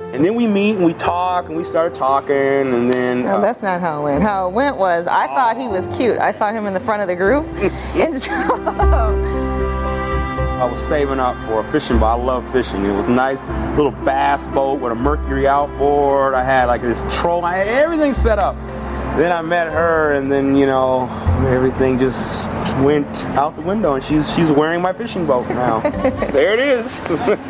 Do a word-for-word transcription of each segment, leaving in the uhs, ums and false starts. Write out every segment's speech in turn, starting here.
And then we meet and we talk and we start talking and then... No, uh, that's not how it went. How it went was I oh. thought he was cute. I saw him in the front of the group. And so... I was saving up for a fishing boat. I love fishing. It was a nice little bass boat with a Mercury outboard. I had like this troll. I had everything set up. Then I met her and then, you know, everything just went out the window and she's she's wearing my fishing boat now. There it is.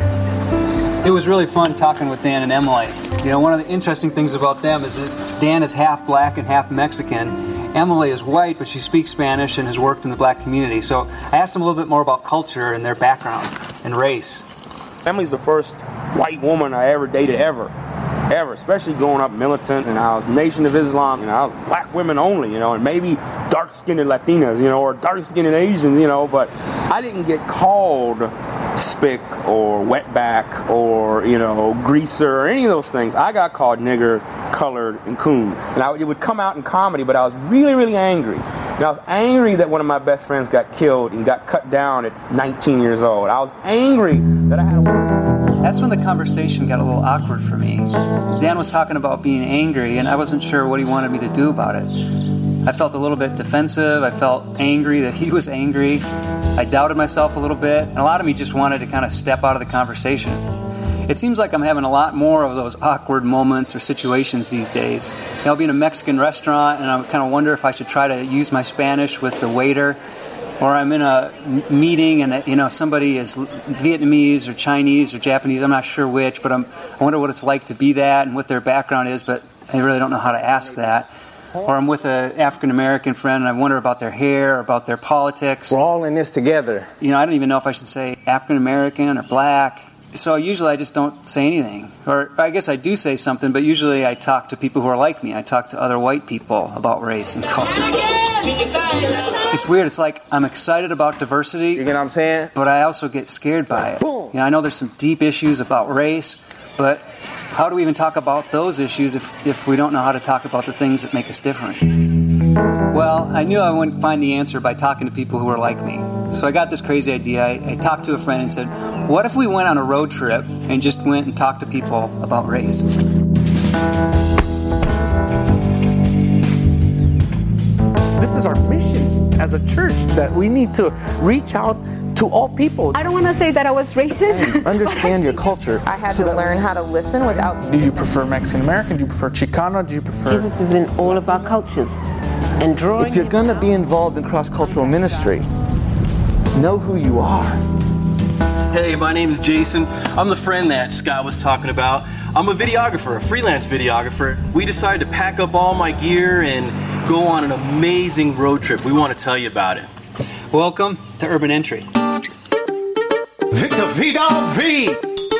It was really fun talking with Dan and Emily. You know, one of the interesting things about them is that Dan is half black and half Mexican. Emily is white, but she speaks Spanish and has worked in the black community. So I asked them a little bit more about culture and their background and race. Emily's the first white woman I ever dated ever. Ever, especially growing up militant, and I was Nation of Islam, you know, I was black women only, you know, and maybe dark-skinned Latinas, you know, or dark-skinned Asians, you know, but I didn't get called spick or wetback or, you know, greaser or any of those things. I got called nigger, colored, and coon. And I, it would come out in comedy, but I was really, really angry. And I was angry that one of my best friends got killed and got cut down at nineteen years old. I was angry that I had a... That's when the conversation got a little awkward for me. Dan was talking about being angry, and I wasn't sure what he wanted me to do about it. I felt a little bit defensive. I felt angry that he was angry. I doubted myself a little bit, and a lot of me just wanted to kind of step out of the conversation. It seems like I'm having a lot more of those awkward moments or situations these days. You know, I'll be in a Mexican restaurant, and I kind of wonder if I should try to use my Spanish with the waiter. Or I'm in a meeting and, you know, somebody is Vietnamese or Chinese or Japanese, I'm not sure which, but I'm, I wonder what it's like to be that and what their background is, but I really don't know how to ask that. Or I'm with an African-American friend and I wonder about their hair, about their politics. We're all in this together. You know, I don't even know if I should say African-American or black. So usually I just don't say anything. Or I guess I do say something, but usually I talk to people who are like me. I talk to other white people about race and culture. It's weird. It's like I'm excited about diversity. You know what I'm saying? But I also get scared by it. Boom. You know, I know there's some deep issues about race, but how do we even talk about those issues if, if we don't know how to talk about the things that make us different? Well, I knew I wouldn't find the answer by talking to people who are like me. So I got this crazy idea. I, I talked to a friend and said, what if we went on a road trip and just went and talked to people about race? This is our mission as a church, that we need to reach out to all people. I don't want to say that I was racist. Understand your culture. I had so to learn how to listen without being... Do you prefer Mexican American? Do you prefer Chicano? Do you prefer... Jesus is in all of our cultures. And drawing... If you're going to be involved in cross-cultural ministry, know who you are. Hey, my name is Jason. I'm the friend that Scott was talking about. I'm a videographer, a freelance videographer. We decided to pack up all my gear and go on an amazing road trip. We want to tell you about it. Welcome to Urban Entry. Victor Vidal V.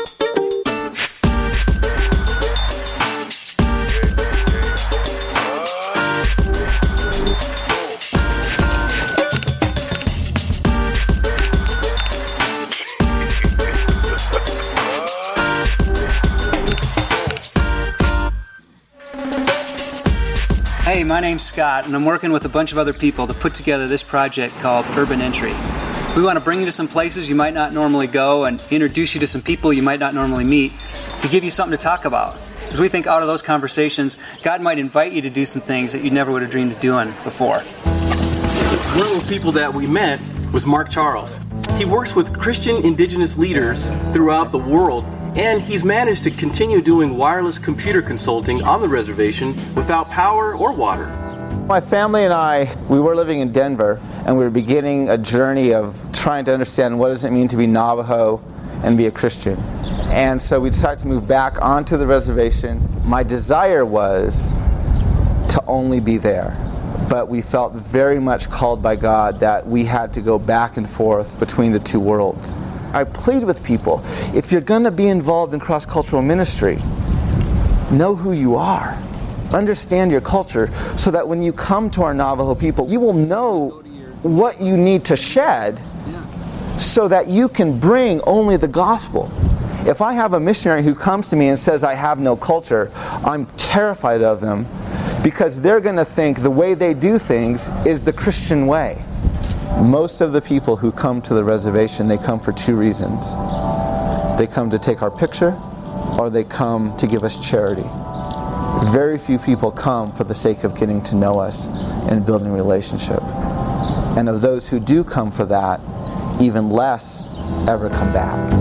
Hey, my name's Scott, and I'm working with a bunch of other people to put together this project called Urban Entry. We want to bring you to some places you might not normally go and introduce you to some people you might not normally meet to give you something to talk about. Because we think out of those conversations, God might invite you to do some things that you never would have dreamed of doing before. One of the people that we met was Mark Charles. He works with Christian indigenous leaders throughout the world, and he's managed to continue doing wireless computer consulting on the reservation without power or water. My family and I, we were living in Denver, and we were beginning a journey of trying to understand what does it mean to be Navajo and be a Christian. And so we decided to move back onto the reservation. My desire was to only be there, but we felt very much called by God that we had to go back and forth between the two worlds. I plead with people, if you're going to be involved in cross-cultural ministry, know who you are. Understand your culture so that when you come to our Navajo people, you will know what you need to shed so that you can bring only the gospel. If I have a missionary who comes to me and says, I have no culture, I'm terrified of them because they're going to think the way they do things is the Christian way. Most of the people who come to the reservation, they come for two reasons. They come to take our picture or they come to give us charity. Very few people come for the sake of getting to know us and building a relationship. And of those who do come for that, even less ever come back.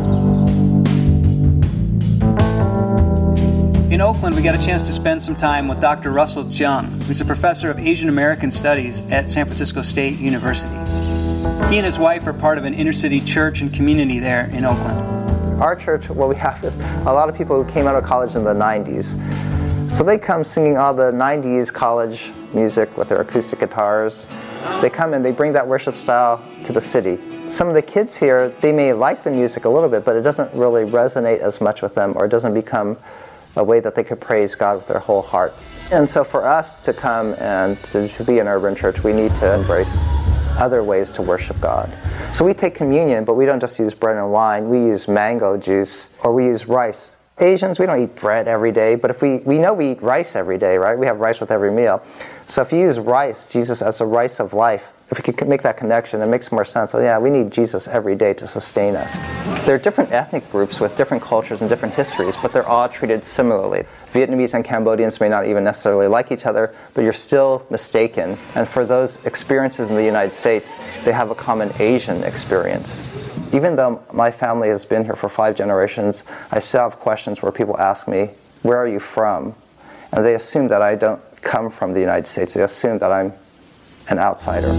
In Oakland, we got a chance to spend some time with Doctor Russell Jung, who's a professor of Asian American Studies at San Francisco State University. He and his wife are part of an inner-city church and community there in Oakland. Our church, what we have is a lot of people who came out of college in the nineties. So they come singing all the nineties college music with their acoustic guitars. They come and they bring that worship style to the city. Some of the kids here, they may like the music a little bit, but it doesn't really resonate as much with them, or it doesn't become a way that they could praise God with their whole heart. And so for us to come and to, to be an urban church, we need to embrace other ways to worship God. So we take communion, but we don't just use bread and wine. We use mango juice, or we use rice. Asians, we don't eat bread every day, but if we, we know we eat rice every day, right? We have rice with every meal. So if you use rice, Jesus as the rice of life, if we could make that connection, it makes more sense. So yeah, we need Jesus every day to sustain us. There are different ethnic groups with different cultures and different histories, but they're all treated similarly. Vietnamese and Cambodians may not even necessarily like each other, but you're still mistaken. And for those experiences in the United States, they have a common Asian experience. Even though my family has been here for five generations, I still have questions where people ask me, where are you from? And they assume that I don't come from the United States. They assume that I'm an outsider.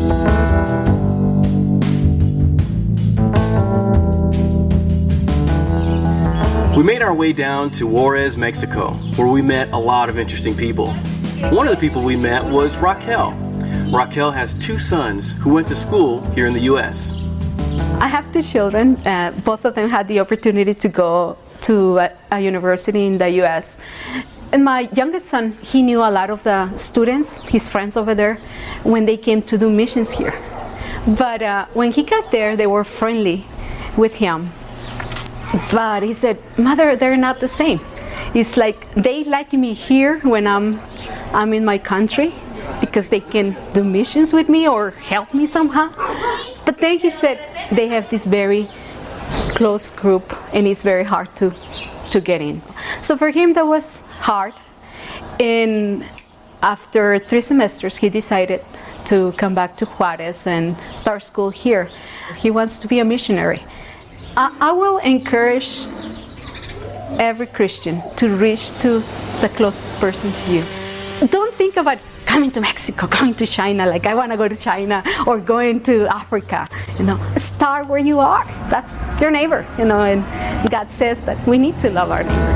We made our way down to Juarez, Mexico, where we met a lot of interesting people. One of the people we met was Raquel. Raquel has two sons who went to school here in the U S I have two children. Uh, both of them had the opportunity to go to a, a university in the U S And my youngest son, he knew a lot of the students, his friends over there, when they came to do missions here. But uh, when he got there, they were friendly with him. But he said, Mother, they're not the same. It's like they like me here when I'm, I'm in my country because they can do missions with me or help me somehow. But then he said they have this very close group and it's very hard to to get in. So for him that was hard, and after three semesters he decided to come back to Juarez and start school here. He wants to be a missionary. I, I will encourage every Christian to reach to the closest person to you. Don't think about coming to Mexico, going to China, like I want to go to China, or going to Africa. You know, start where you are. That's your neighbor, you know, and God says that we need to love our neighbor.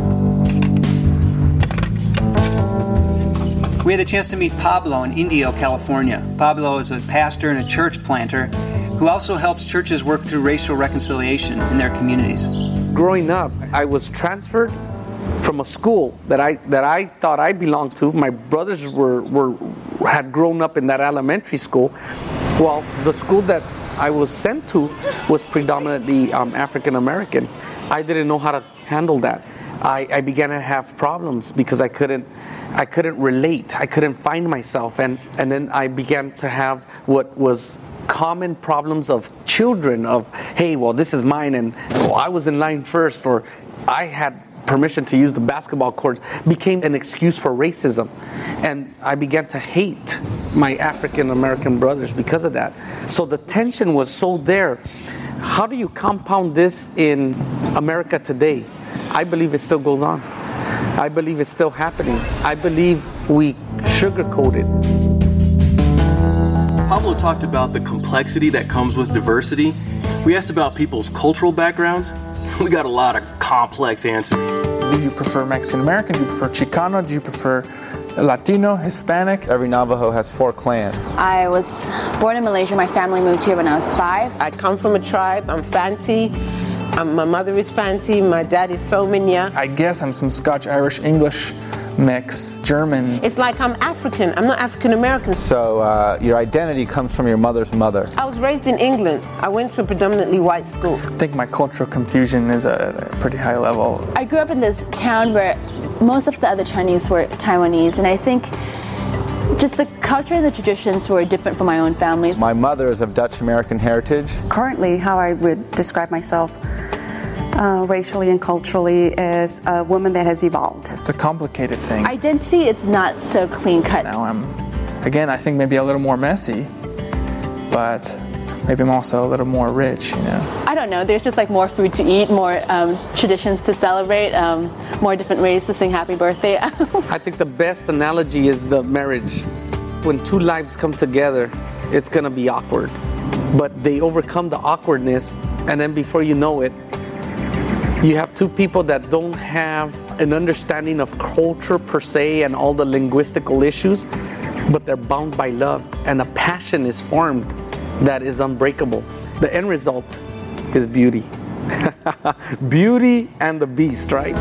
We had the chance to meet Pablo in Indio, California. Pablo is a pastor and a church planter who also helps churches work through racial reconciliation in their communities. Growing up, I was transferred from a school that I that I thought I belonged to. My brothers were were had grown up in that elementary school. Well, the school that I was sent to was predominantly um, African American. I didn't know how to handle that. I, I began to have problems because I couldn't I couldn't relate. I couldn't find myself, and and then I began to have what was common problems of children of, hey, well, this is mine, and oh, I was in line first, or I had permission to use the basketball court, became an excuse for racism. And I began to hate my African American brothers because of that. So the tension was so there. How do you compound this in America today? I believe it still goes on. I believe it's still happening. I believe we sugarcoat it. Pablo talked about the complexity that comes with diversity. We asked about people's cultural backgrounds. We got a lot of complex answers. Do you prefer Mexican American? Do you prefer Chicano? Do you prefer Latino, Hispanic? Every Navajo has four clans. I was born in Malaysia. My family moved here when I was five. I come from a tribe. I'm Fanti. Um, my mother is Fanti. My dad is Somanya. I guess I'm some Scotch, Irish, English mix, German. It's like I'm African. I'm not African American. So uh, your identity comes from your mother's mother. I was raised in England. I went to a predominantly white school. I think my cultural confusion is at a pretty high level. I grew up in this town where most of the other Chinese were Taiwanese, and I think just the culture and the traditions were different from my own family. My mother is of Dutch American heritage. Currently, how I would describe myself, uh, racially and culturally is a woman that has evolved. It's a complicated thing. Identity is not so clean cut. Now I'm, again, I think maybe a little more messy, but maybe I'm also a little more rich, you know. I don't know. There's just like more food to eat, more um, traditions to celebrate, um, more different ways to sing happy birthday. I think the best analogy is the marriage. When two lives come together, it's gonna be awkward, but they overcome the awkwardness, and then before you know it, you have two people that don't have an understanding of culture per se and all the linguistical issues, but they're bound by love, and a passion is formed that is unbreakable. The end result is beauty. Beauty and the Beast, right?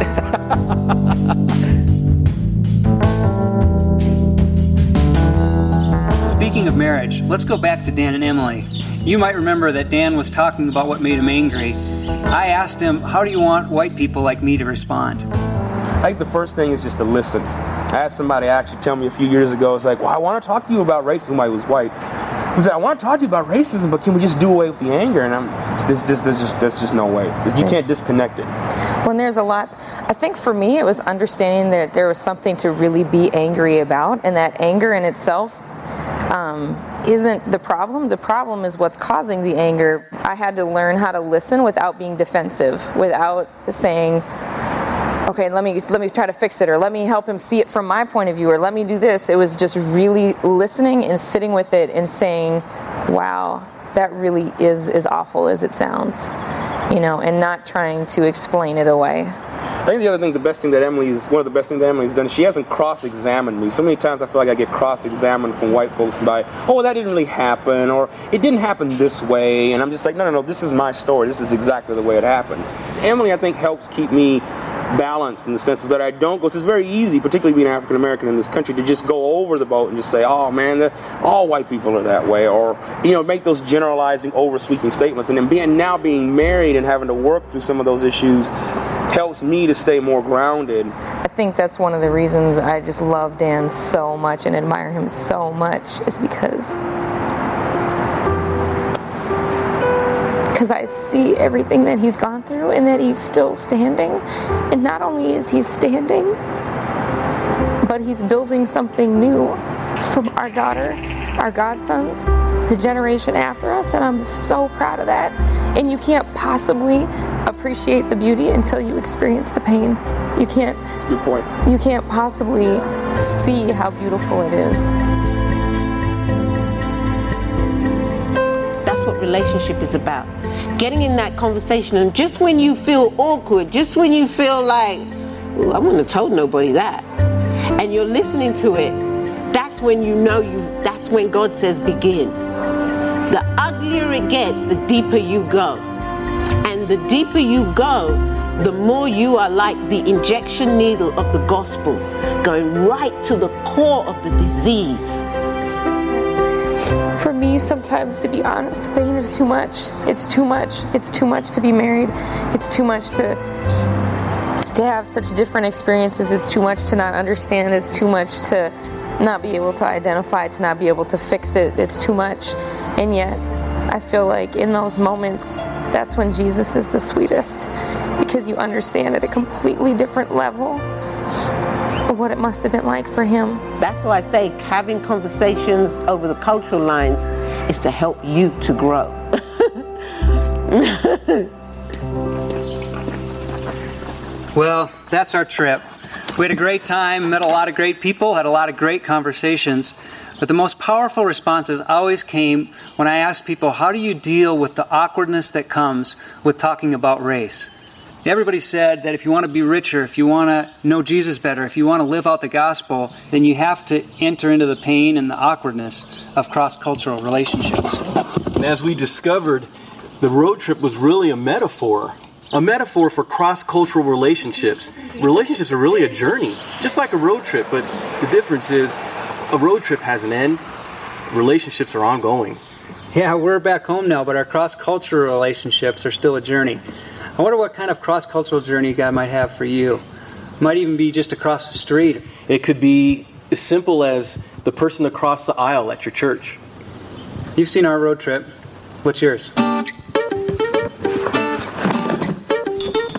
Speaking of marriage, let's go back to Dan and Emily. You might remember that Dan was talking about what made him angry. I asked him, how do you want white people like me to respond? I think the first thing is just to listen. I had somebody actually tell me a few years ago, it's like, well, I want to talk to you about racism. I was white. He said, I want to talk to you about racism, but can we just do away with the anger? And I'm, this, this, this just, that's just no way. You can't disconnect it. When there's a lot, I think for me, it was understanding that there was something to really be angry about, and that anger in itself um, isn't the problem. The problem is what's causing the anger. I had to learn how to listen without being defensive, without saying, okay, let me let me try to fix it, or let me help him see it from my point of view, or let me do this. It was just really listening and sitting with it and saying, wow, that really is as awful as it sounds, you know, and not trying to explain it away. I think the other thing, the best thing that Emily's, one of the best things that Emily's done, is she hasn't cross-examined me. So many times I feel like I get cross-examined from white folks by, oh, that didn't really happen, or it didn't happen this way, and I'm just like, no, no, no, this is my story. This is exactly the way it happened. Emily, I think, helps keep me balanced in the sense that I don't go, it's very easy, particularly being African American in this country, to just go over the boat and just say, oh man, all white people are that way, or, you know, make those generalizing, over-sweeping statements. And then being now being married and having to work through some of those issues helps me to stay more grounded. I think that's one of the reasons I just love Dan so much and admire him so much, is because because I see everything that he's gone through and that he's still standing. And not only is he standing, but he's building something new from our daughter, our godsons, the generation after us, and I'm so proud of that. And you can't possibly appreciate the beauty until you experience the pain. You can't. That's a good point. You can't possibly see how beautiful it is. That's what relationship is about. Getting in that conversation, and just when you feel awkward, just when you feel like, ooh, I wouldn't have told nobody that, and you're listening to it, that's when you know you. That's when God says begin. The uglier it gets, the deeper you go. And the deeper you go, the more you are like the injection needle of the gospel, going right to the core of the disease. For me, sometimes, to be honest, the pain is too much. It's too much. It's too much to be married. It's too much to to have such different experiences. It's too much to not understand. It's too much to not be able to identify, to not be able to fix it. It's too much. And yet, I feel like in those moments, that's when Jesus is the sweetest, because you understand at a completely different level what it must have been like for him. That's why I say having conversations over the cultural lines is to help you to grow. Well, that's our trip. We had a great time, met a lot of great people, had a lot of great conversations. But the most powerful responses always came when I asked people, how do you deal with the awkwardness that comes with talking about race? Everybody said that if you want to be richer, if you want to know Jesus better, if you want to live out the gospel, then you have to enter into the pain and the awkwardness of cross-cultural relationships. And as we discovered, the road trip was really a metaphor. A metaphor for cross-cultural relationships. Relationships are really a journey, just like a road trip, but the difference is a road trip has an end, relationships are ongoing. Yeah, we're back home now, but our cross-cultural relationships are still a journey. I wonder what kind of cross-cultural journey God might have for you. It might even be just across the street. It could be as simple as the person across the aisle at your church. You've seen our road trip. What's yours?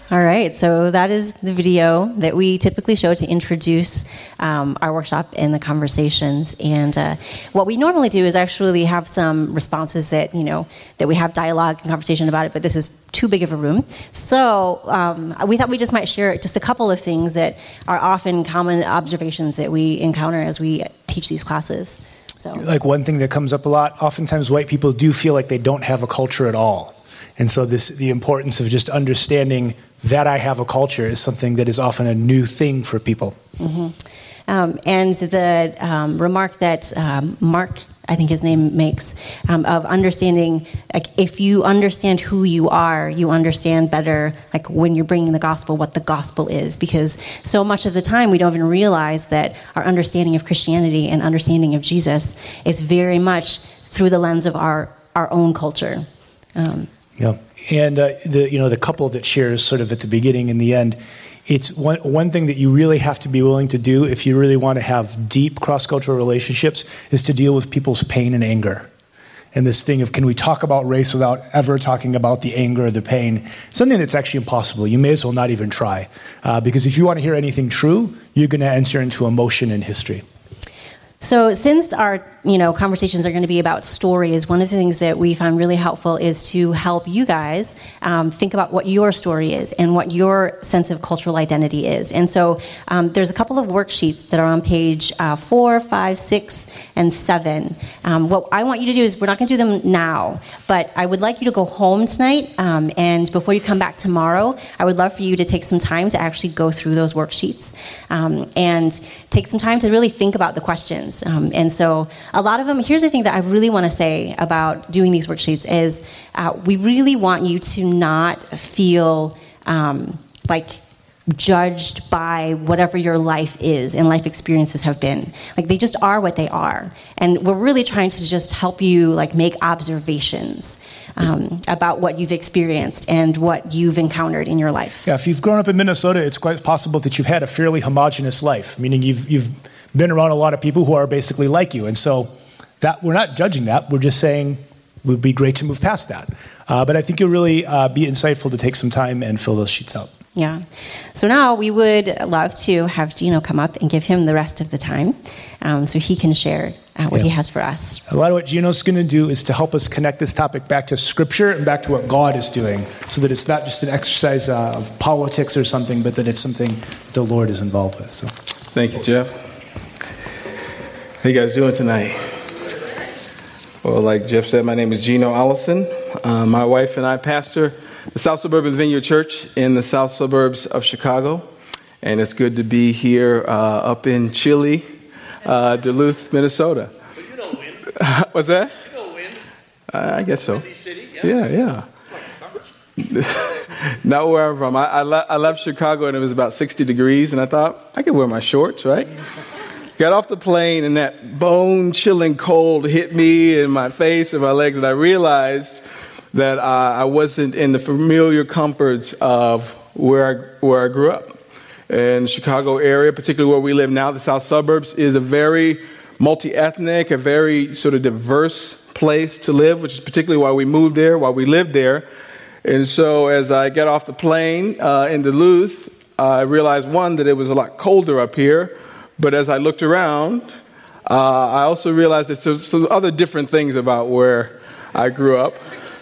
All right, so that is the video that we typically show to introduce um, our workshop and the conversations. And uh, what we normally do is actually have some responses that, you know, that we have dialogue and conversation about it, but this is too big of a room. So um, we thought we just might share just a couple of things that are often common observations that we encounter as we teach these classes. So, like one thing that comes up a lot, oftentimes white people do feel like they don't have a culture at all. And so this, the importance of just understanding that I have a culture is something that is often a new thing for people. Mm-hmm. Um, and the um, remark that um, Mark, I think his name, makes um, of understanding, like, if you understand who you are, you understand better, like, when you're bringing the gospel, what the gospel is. Because so much of the time we don't even realize that our understanding of Christianity and understanding of Jesus is very much through the lens of our, our own culture. Um, Yeah, and uh, the you know the couple that shares sort of at the beginning and the end, it's one one thing that you really have to be willing to do if you really want to have deep cross-cultural relationships is to deal with people's pain and anger. And this thing of, can we talk about race without ever talking about the anger or the pain? Something that's actually impossible. You may as well not even try, uh, because if you want to hear anything true, you're going to enter into emotion and history. So since our you know conversations are going to be about stories, one of the things that we found really helpful is to help you guys um, think about what your story is and what your sense of cultural identity is. And so um, there's a couple of worksheets that are on page uh, four, five, six, and seven. Um, what I want you to do is, we're not going to do them now, but I would like you to go home tonight, um, and before you come back tomorrow, I would love for you to take some time to actually go through those worksheets um, and take some time to really think about the questions. Um, and so a lot of them, here's the thing that I really want to say about doing these worksheets is uh, we really want you to not feel um, like judged by whatever your life is and life experiences have been. Like, they just are what they are. And we're really trying to just help you, like, make observations um, about what you've experienced and what you've encountered in your life. Yeah, if you've grown up in Minnesota, it's quite possible that you've had a fairly homogenous life, meaning you've you've been around a lot of people who are basically like you. And so that we're not judging that. We're just saying it would be great to move past that. Uh, but I think it'll really uh, be insightful to take some time and fill those sheets out. Yeah. So now we would love to have Gino come up and give him the rest of the time um, so he can share uh, what yeah. he has for us. A lot of what Gino's going to do is to help us connect this topic back to Scripture and back to what God is doing, so that it's not just an exercise uh, of politics or something, but that it's something the Lord is involved with. So, thank you, Jeff. How you guys doing tonight? Well, like Jeff said, my name is Gino Allison. Uh, my wife and I pastor the South Suburban Vineyard Church in the south suburbs of Chicago. And it's good to be here uh, up in chilly uh, Duluth, Minnesota. But you don't win. What's that? You don't win. Uh, I guess so. Windy City, yeah. Yeah, yeah. It's like summer. Not where I'm from. I, I, le- I left Chicago and it was about sixty degrees, and I thought, I could wear my shorts, right? Got off the plane and that bone-chilling cold hit me in my face and my legs, and I realized that uh, I wasn't in the familiar comforts of where I, where I grew up. In the Chicago area, particularly where we live now, the south suburbs, is a very multi-ethnic, a very sort of diverse place to live, which is particularly why we moved there, why we lived there. And so as I got off the plane uh, in Duluth, I realized, one, that it was a lot colder up here. But as I looked around, uh, I also realized that there's some other different things about where I grew up.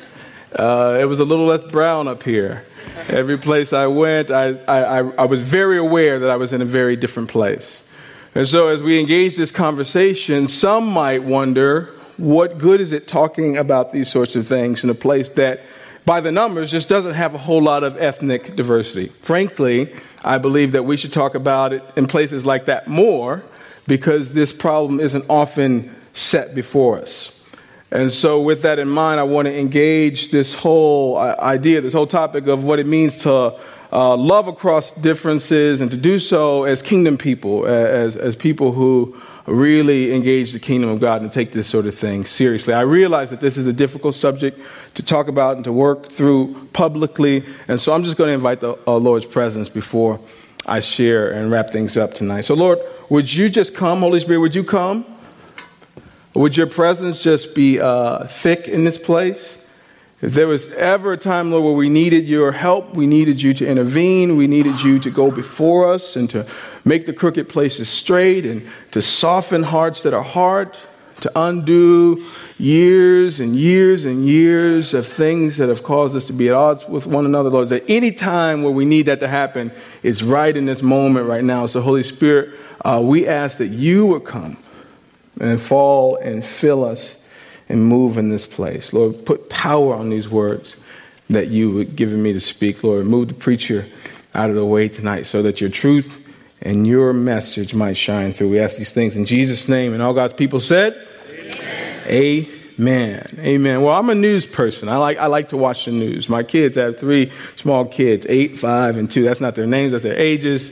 Uh, it was a little less brown up here. Every place I went, I, I, I was very aware that I was in a very different place. And so as we engage this conversation, some might wonder, what good is it talking about these sorts of things in a place that, by the numbers, just doesn't have a whole lot of ethnic diversity? Frankly, I believe that we should talk about it in places like that more, because this problem isn't often set before us. And so with that in mind, I want to engage this whole idea, this whole topic of what it means to uh, love across differences, and to do so as kingdom people, as, as people who really engage the kingdom of God and take this sort of thing seriously. I realize that this is a difficult subject to talk about and to work through publicly, and so I'm just going to invite the uh, Lord's presence before I share and wrap things up tonight. So Lord, would you just come? Holy Spirit, would you come? Would your presence just be uh, thick in this place? If there was ever a time, Lord, where we needed your help, we needed you to intervene, we needed you to go before us and to make the crooked places straight and to soften hearts that are hard, to undo years and years and years of things that have caused us to be at odds with one another, Lord, that any time where we need that to happen is right in this moment right now. So, Holy Spirit, uh, we ask that you would come and fall and fill us and move in this place. Lord, put power on these words that you would given me to speak. Lord, move the preacher out of the way tonight so that your truth and your message might shine through. We ask these things in Jesus' name. And all God's people said, Amen. Amen. Amen. Well, I'm a news person. I like I like to watch the news. My kids, I have three small kids, eight, five, and two. That's not their names, that's their ages.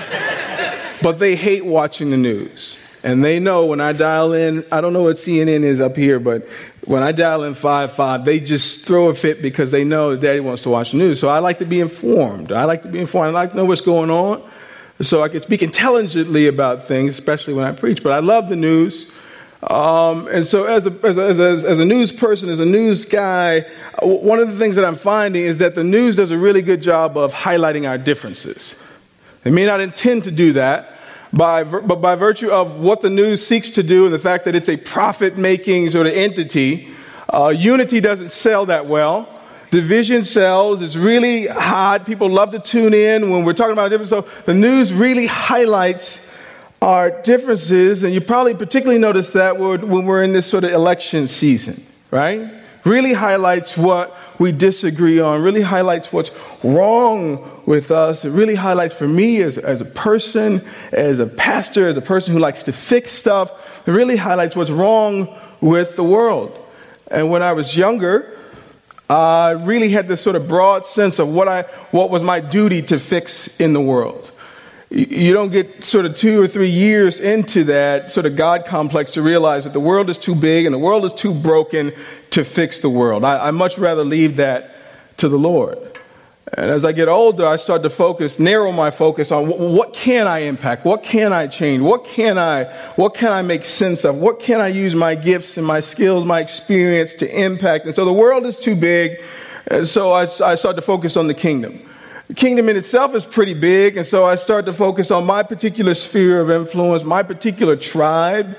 But they hate watching the news. And they know when I dial in, I don't know what C N N is up here, but when I dial in five five, they just throw a fit because they know that Daddy wants to watch the news. So I like to be informed. I like to be informed. I like to know what's going on so I can speak intelligently about things, especially when I preach. But I love the news. Um, and so as a, as, a, as, a, as a news person, as a news guy, one of the things that I'm finding is that the news does a really good job of highlighting our differences. They may not intend to do that, By, but by virtue of what the news seeks to do and the fact that it's a profit-making sort of entity, uh, unity doesn't sell that well. Division sells. It's really hot. People love to tune in when we're talking about difference. So the news really highlights our differences, and you probably particularly notice that when we're in this sort of election season, right? Really highlights what we disagree on, really highlights what's wrong with us. It really highlights for me as, as a person, as a pastor, as a person who likes to fix stuff, it really highlights what's wrong with the world. And when I was younger, I really had this sort of broad sense of what I what was my duty to fix in the world. You don't get sort of two or three years into that sort of God complex to realize that the world is too big and the world is too broken to fix the world. I, I much rather leave that to the Lord. And as I get older, I start to focus, narrow my focus on what, what can I impact? What can I change? What can I, what can I make sense of? What can I use my gifts and my skills, my experience to impact? And so the world is too big. And so I, I start to focus on the kingdom. The kingdom in itself is pretty big, and so I start to focus on my particular sphere of influence, my particular tribe,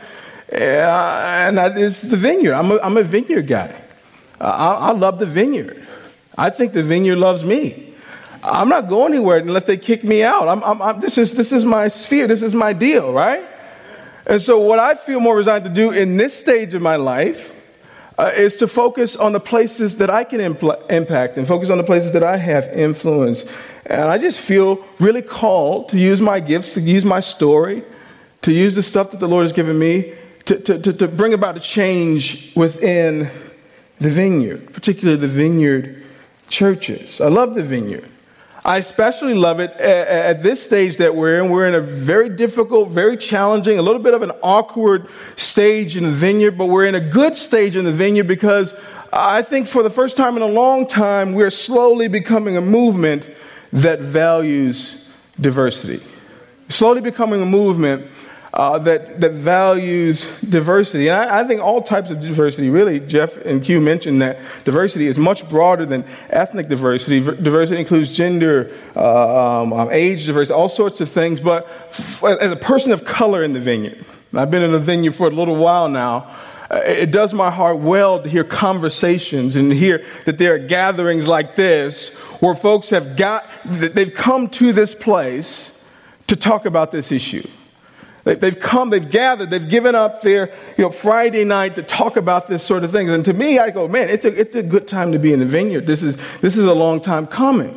and that is the vineyard. I'm a, I'm a vineyard guy. Uh, I, I love the vineyard. I think the vineyard loves me. I'm not going anywhere unless they kick me out. I'm, I'm, I'm, this is this is my sphere. This is my deal, right? And so what I feel more resigned to do in this stage of my life Uh, is to focus on the places that I can impl- impact and focus on the places that I have influence. And I just feel really called to use my gifts, to use my story, to use the stuff that the Lord has given me to, to, to, to bring about a change within the vineyard, particularly the vineyard churches. I love the vineyard. I especially love it at, at this stage that we're in. We're in a very difficult, very challenging, a little bit of an awkward stage in the vineyard, but we're in a good stage in the vineyard because I think for the first time in a long time, we're slowly becoming a movement that values diversity. Slowly becoming a movement uh, that, that values diversity. And I, I think all types of diversity, really, Jeff and Q mentioned that diversity is much broader than ethnic diversity. Diversity includes gender, uh, um, age diversity, all sorts of things. But as a person of color in the vineyard, I've been in the vineyard for a little while now, it does my heart well to hear conversations and to hear that there are gatherings like this where folks have got, they've come to this place to talk about this issue. They've come, they've gathered, they've given up their you know, Friday night to talk about this sort of thing. And to me, I go, man, it's a, it's a good time to be in the vineyard. This is, this is a long time coming.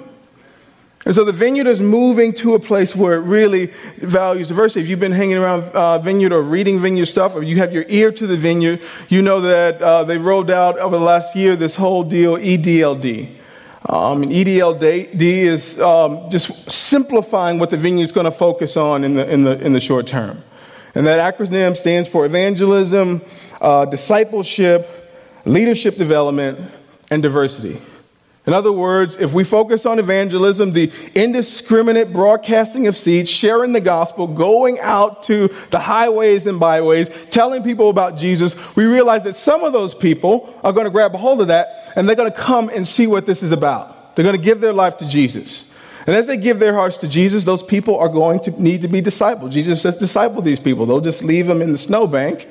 And so the vineyard is moving to a place where it really values diversity. If you've been hanging around uh, vineyard or reading vineyard stuff, or you have your ear to the vineyard, you know that uh, they rolled out over the last year this whole deal, E D L D. Um, and E D L D is um, just simplifying what the vineyard is going to focus on in the in the in the short term, and that acronym stands for evangelism, uh, discipleship, leadership development, and diversity. In other words, if we focus on evangelism, the indiscriminate broadcasting of seeds, sharing the gospel, going out to the highways and byways, telling people about Jesus, we realize that some of those people are going to grab a hold of that and they're going to come and see what this is about. They're going to give their life to Jesus. And as they give their hearts to Jesus, those people are going to need to be discipled. Jesus says, disciple these people. Don't just leave them in the snowbank.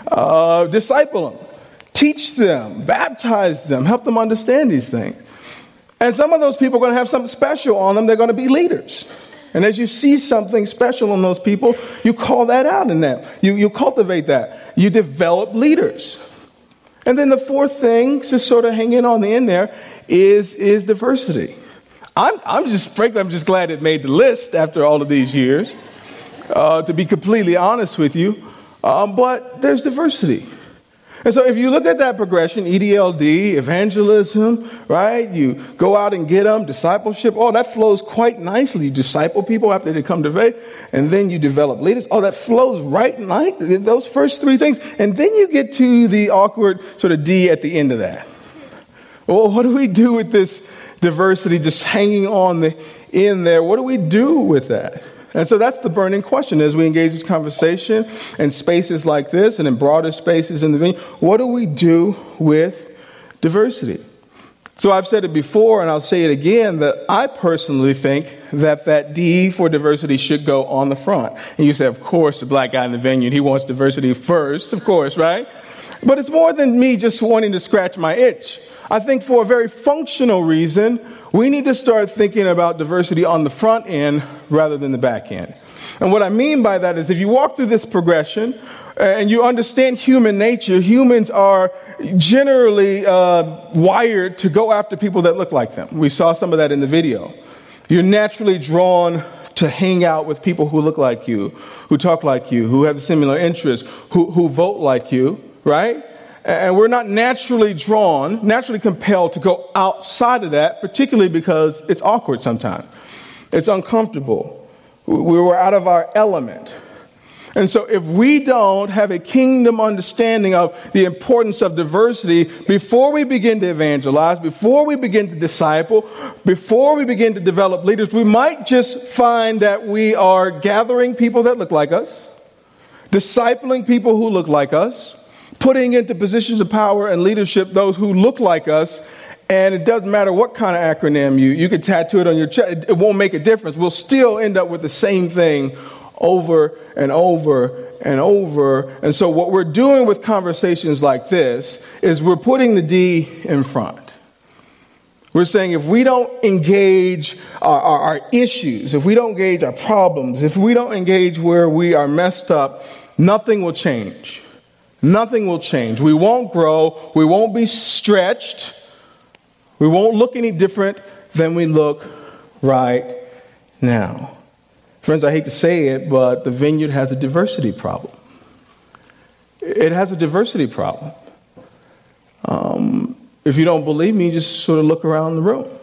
Uh, disciple them. Teach them. Baptize them. Help them understand these things. And some of those people are going to have something special on them. They're going to be leaders. And as you see something special in those people, you call that out in them. You, you cultivate that. You develop leaders. And then the fourth thing, just sort of hanging on the end there, is, is diversity. I'm, I'm just, frankly, I'm just glad it made the list after all of these years, uh, to be completely honest with you. Um, but there's diversity. And so if you look at that progression, E D L D, evangelism, right? You go out and get them, discipleship, oh, that flows quite nicely. You disciple people after they come to faith, and then you develop leaders. Oh, that flows right nicely, those first three things. And then you get to the awkward sort of D at the end of that. Well, what do we do with this diversity just hanging on the in there? What do we do with that? And so that's the burning question as we engage this conversation in spaces like this and in broader spaces in the venue. What do we do with diversity? So I've said it before, and I'll say it again, that I personally think that that D for diversity should go on the front. And you say, of course, the black guy in the venue, he wants diversity first, of course, right? But it's more than me just wanting to scratch my itch. I think for a very functional reason, we need to start thinking about diversity on the front end rather than the back end. And what I mean by that is if you walk through this progression and you understand human nature, humans are generally uh, wired to go after people that look like them. We saw some of that in the video. You're naturally drawn to hang out with people who look like you, who talk like you, who have similar interests, who, who vote like you, right? And we're not naturally drawn, naturally compelled to go outside of that, particularly because it's awkward sometimes. It's uncomfortable. We were out of our element. And so if we don't have a kingdom understanding of the importance of diversity before we begin to evangelize, before we begin to disciple, before we begin to develop leaders, we might just find that we are gathering people that look like us, discipling people who look like us, putting into positions of power and leadership those who look like us, and it doesn't matter what kind of acronym you, you can tattoo it on your chest, it won't make a difference. We'll still end up with the same thing over and over and over. And so what we're doing with conversations like this is we're putting the D in front. We're saying if we don't engage our, our, our issues, if we don't engage our problems, if we don't engage where we are messed up, nothing will change. Nothing will change. We won't grow. We won't be stretched. We won't look any different than we look right now. Friends, I hate to say it, but the vineyard has a diversity problem. It has a diversity problem. Um, if you don't believe me, just sort of look around the room.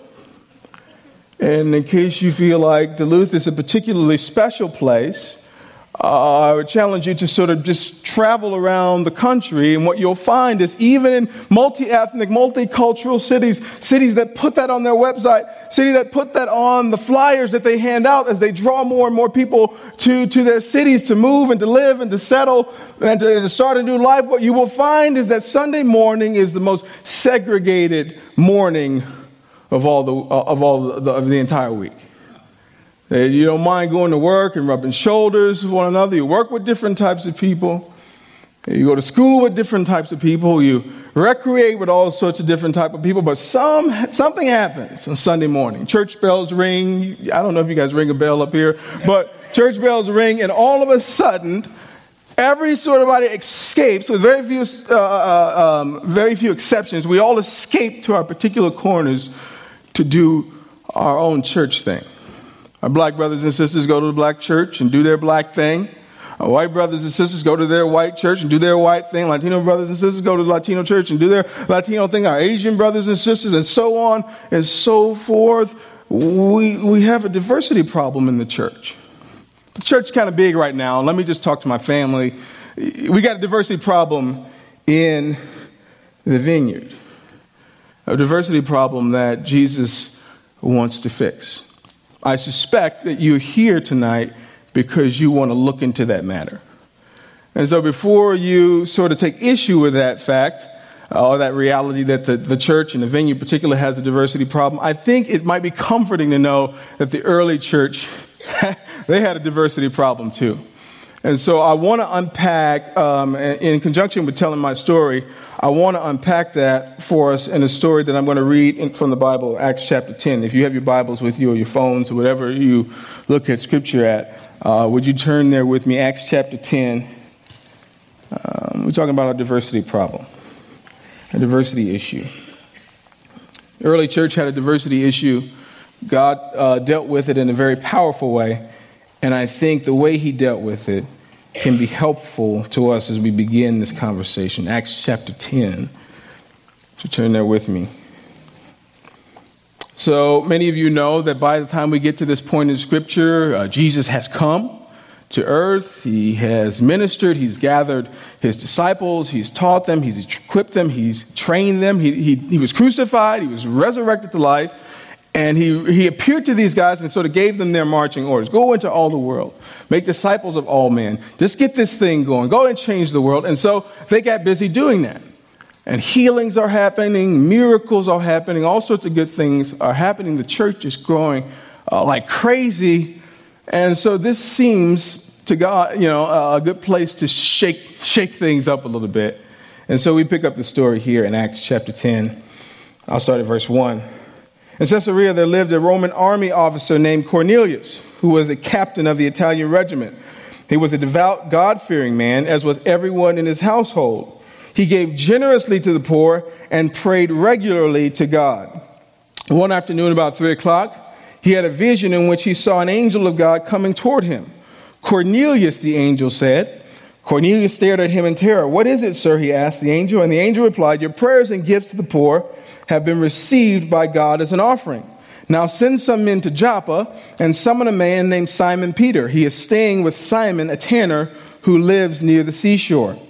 And in case you feel like Duluth is a particularly special place, Uh, I would challenge you to sort of just travel around the country, and what you'll find is even in multi-ethnic, multicultural cities, cities that put that on their website, cities that put that on the flyers that they hand out as they draw more and more people to, to their cities to move and to live and to settle and to, to start a new life, what you will find is that Sunday morning is the most segregated morning of all the, of all the, of the entire week. You don't mind going to work and rubbing shoulders with one another. You work with different types of people. You go to school with different types of people. You recreate with all sorts of different types of people. But some something happens on Sunday morning. Church bells ring. I don't know if you guys ring a bell up here, but church bells ring, and all of a sudden, every sort of body escapes, with very few, uh, um, very few exceptions. We all escape to our particular corners to do our own church thing. Our black brothers and sisters go to the black church and do their black thing. Our white brothers and sisters go to their white church and do their white thing. Latino brothers and sisters go to the Latino church and do their Latino thing. Our Asian brothers and sisters, and so on and so forth. We we have a diversity problem in the church. The church is kind of big right now. Let me just talk to my family. We got a diversity problem in the vineyard. a diversity problem that Jesus wants to fix. I suspect that you're here tonight because you want to look into that matter. And so before you sort of take issue with that fact, uh, or that reality that the, the church and the venue in particular has a diversity problem, I think it might be comforting to know that the early church, they had a diversity problem too. And so I want to unpack, um, in conjunction with telling my story, I want to unpack that for us in a story that I'm going to read in, from the Bible, Acts chapter ten. If you have your Bibles with you or your phones or whatever you look at Scripture at, uh, would you turn there with me, Acts chapter ten. Um, we're talking about a diversity problem, a diversity issue. The early church had a diversity issue. God uh, dealt with it in a very powerful way. And I think the way he dealt with it can be helpful to us as we begin this conversation. Acts chapter ten. So turn there with me. So many of you know that by the time we get to this point in Scripture, uh, Jesus has come to earth. He has ministered. He's gathered his disciples. He's taught them. He's equipped them. He's trained them. He, he, he was crucified. He was resurrected to life. And he, he appeared to these guys and sort of gave them their marching orders. Go into all the world. Make disciples of all men. Just get this thing going. Go and change the world. And so they got busy doing that. And healings are happening. Miracles are happening. All sorts of good things are happening. The church is growing uh, like crazy. And so this seems to God, you know, a good place to shake, shake things up a little bit. And so we pick up the story here in Acts chapter ten. I'll start at verse one. In Caesarea, there lived a Roman army officer named Cornelius, who was a captain of the Italian regiment. He was a devout, God-fearing man, as was everyone in his household. He gave generously to the poor and prayed regularly to God. One afternoon, about three o'clock, he had a vision in which he saw an angel of God coming toward him. Cornelius, the angel said. Cornelius stared at him in terror. What is it, sir? He asked the angel. And the angel replied, your prayers and gifts to the poor have been received by God as an offering. Now send some men to Joppa and summon a man named Simon Peter. He is staying with Simon, a tanner who lives near the seashore.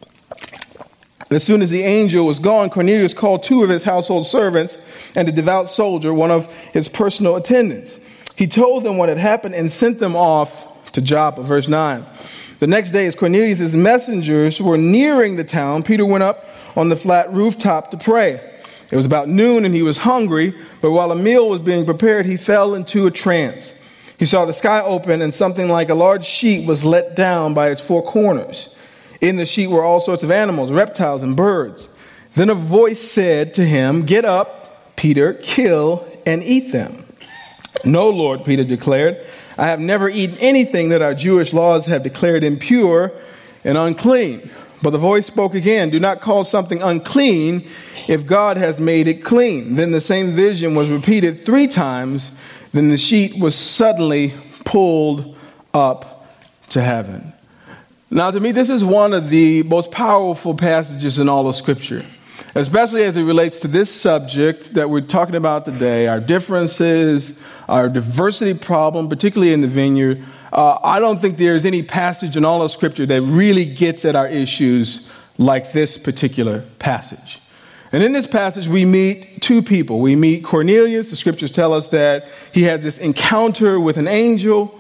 As soon as the angel was gone, Cornelius called two of his household servants and a devout soldier, one of his personal attendants. He told them what had happened and sent them off to Joppa. Verse nine. The next day, as Cornelius' messengers were nearing the town, Peter went up on the flat rooftop to pray. It was about noon and he was hungry, but while a meal was being prepared, he fell into a trance. He saw the sky open and something like a large sheet was let down by its four corners. In the sheet were all sorts of animals, reptiles, and birds. Then a voice said to him, get up, Peter, kill and eat them. No, Lord, Peter declared. I have never eaten anything that our Jewish laws have declared impure and unclean. But the voice spoke again, do not call something unclean if God has made it clean. Then the same vision was repeated three times. Then the sheet was suddenly pulled up to heaven. Now, to me, this is one of the most powerful passages in all of Scripture, especially as it relates to this subject that we're talking about today, our differences, our diversity problem, particularly in the vineyard. Uh, I don't think there's any passage in all of Scripture that really gets at our issues like this particular passage. And in this passage, we meet two people. We meet Cornelius. The Scriptures tell us that he had this encounter with an angel,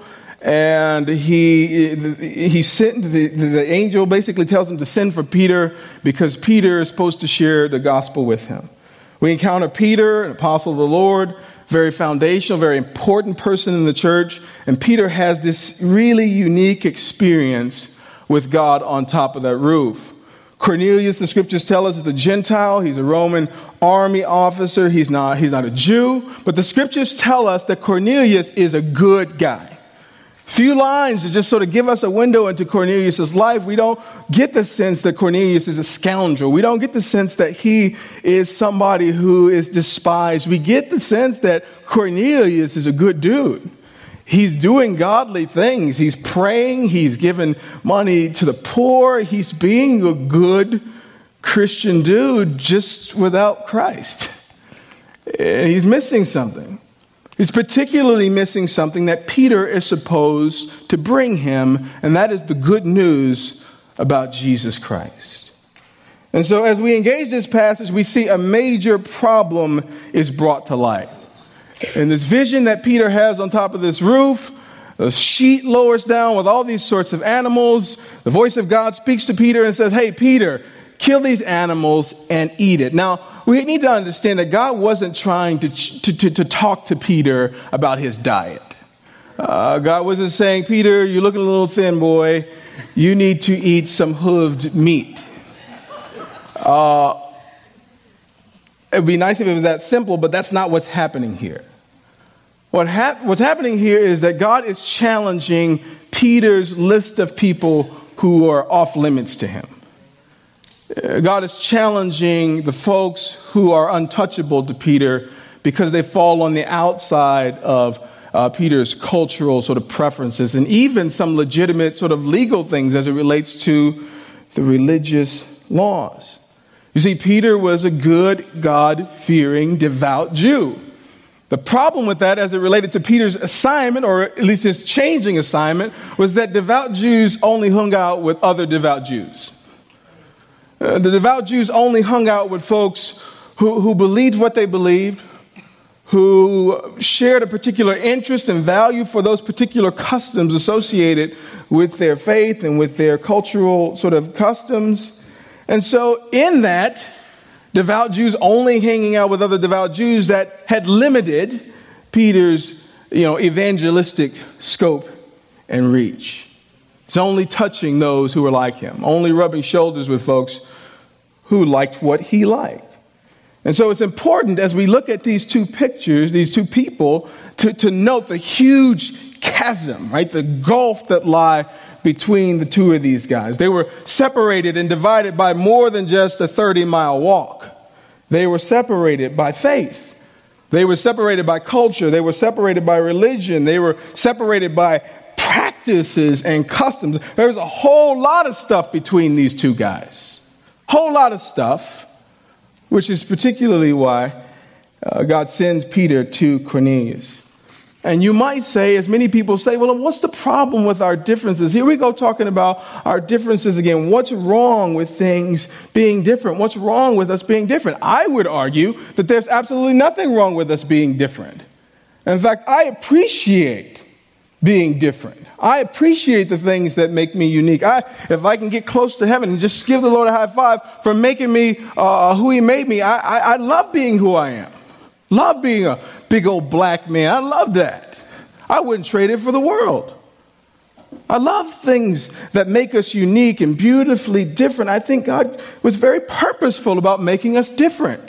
and he he sent the, the angel basically tells him to send for Peter because Peter is supposed to share the gospel with him. We encounter Peter, an apostle of the Lord, very foundational, very important person in the church. And Peter has this really unique experience with God on top of that roof. Cornelius, the Scriptures tell us, is a Gentile. He's a Roman army officer. He's not, he's not a Jew. But the Scriptures tell us that Cornelius is a good guy. Few lines to just sort of give us a window into Cornelius' life. We don't get the sense that Cornelius is a scoundrel. We don't get the sense that he is somebody who is despised. We get the sense that Cornelius is a good dude. He's doing godly things. He's praying. He's giving money to the poor. He's being a good Christian dude just without Christ. And he's missing something. He's particularly missing something that Peter is supposed to bring him, and that is the good news about Jesus Christ. And so as we engage this passage, we see a major problem is brought to light. In this vision that Peter has on top of this roof, the sheet lowers down with all these sorts of animals. The voice of God speaks to Peter and says, hey, Peter, kill these animals and eat it. Now, we need to understand that God wasn't trying to, to, to, to talk to Peter about his diet. Uh, God wasn't saying, Peter, you're looking a little thin, boy. You need to eat some hooved meat. Uh, it would be nice if it was that simple, but that's not what's happening here. What hap- what's happening here is that God is challenging Peter's list of people who are off limits to him. Uh, God is challenging the folks who are untouchable to Peter because they fall on the outside of uh, Peter's cultural sort of preferences and even some legitimate sort of legal things as it relates to the religious laws. You see, Peter was a good, God-fearing, devout Jew. The problem with that as it related to Peter's assignment, or at least his changing assignment, was that devout Jews only hung out with other devout Jews. Uh, the devout Jews only hung out with folks who, who believed what they believed, who shared a particular interest and value for those particular customs associated with their faith and with their cultural sort of customs. And so in that, devout Jews only hanging out with other devout Jews, that had limited Peter's, you know, evangelistic scope and reach. He's only touching those who were like him, only rubbing shoulders with folks who liked what he liked. And so it's important as we look at these two pictures, these two people, to, to note the huge chasm, right? The gulf that lie between the two of these guys. They were separated and divided by more than just a thirty-mile walk. They were separated by faith. They were separated by culture. They were separated by religion. They were separated by practices and customs. There was a whole lot of stuff between these two guys. Whole lot of stuff, which is particularly why uh, God sends Peter to Cornelius. And you might say, as many people say, well, what's the problem with our differences? Here we go talking about our differences again. What's wrong with things being different? What's wrong with us being different? I would argue that there's absolutely nothing wrong with us being different. In fact, I appreciate being different. I appreciate the things that make me unique. I, if I can get close to heaven and just give the Lord a high five for making me uh, who he made me, I, I, I love being who I am. Love being a big old black man. I love that. I wouldn't trade it for the world. I love things that make us unique and beautifully different. I think God was very purposeful about making us different.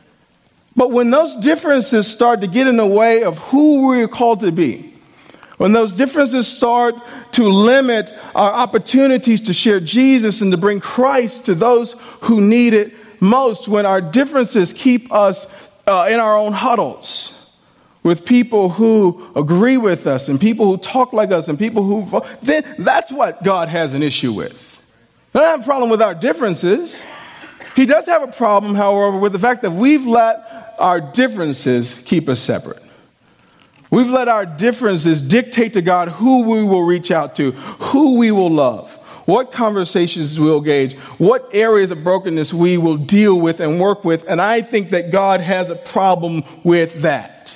But when those differences start to get in the way of who we're called to be, when those differences start to limit our opportunities to share Jesus and to bring Christ to those who need it most, when our differences keep us Uh, in our own huddles with people who agree with us and people who talk like us and people who, then that's what God has an issue with. I don't have a problem with our differences. He does have a problem, however, with the fact that we've let our differences keep us separate. We've let our differences dictate to God who we will reach out to, who we will love, what conversations we'll engage, what areas of brokenness we will deal with and work with. And I think that God has a problem with that.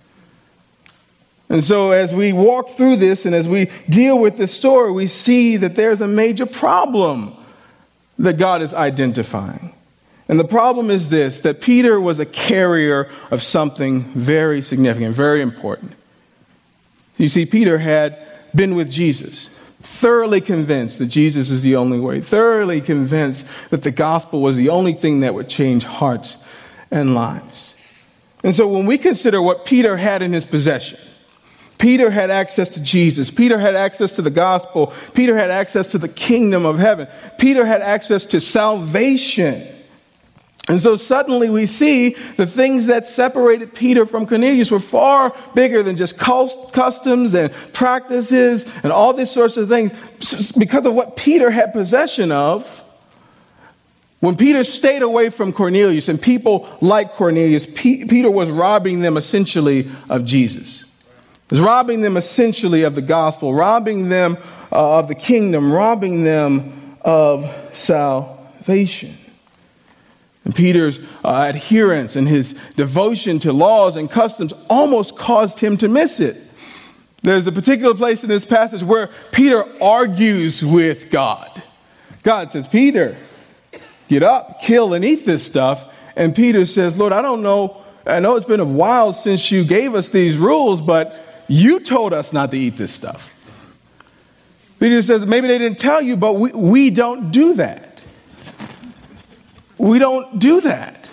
And so as we walk through this and as we deal with this story, we see that there's a major problem that God is identifying. And the problem is this, that Peter was a carrier of something very significant, very important. You see, Peter had been with Jesus, thoroughly convinced that Jesus is the only way, thoroughly convinced that the gospel was the only thing that would change hearts and lives. And so when we consider what Peter had in his possession, Peter had access to Jesus. Peter had access to the gospel. Peter had access to the kingdom of heaven. Peter had access to salvation. And so suddenly we see the things that separated Peter from Cornelius were far bigger than just customs and practices and all these sorts of things. Because of what Peter had possession of, when Peter stayed away from Cornelius and people like Cornelius, P- Peter was robbing them essentially of Jesus. He was robbing them essentially of the gospel, robbing them uh, of the kingdom, robbing them of salvation. And Peter's uh, adherence and his devotion to laws and customs almost caused him to miss it. There's a particular place in this passage where Peter argues with God. God says, Peter, get up, kill and eat this stuff. And Peter says, Lord, I don't know. I know it's been a while since you gave us these rules, but you told us not to eat this stuff. Peter says, maybe they didn't tell you, but we, we don't do that. We don't do that.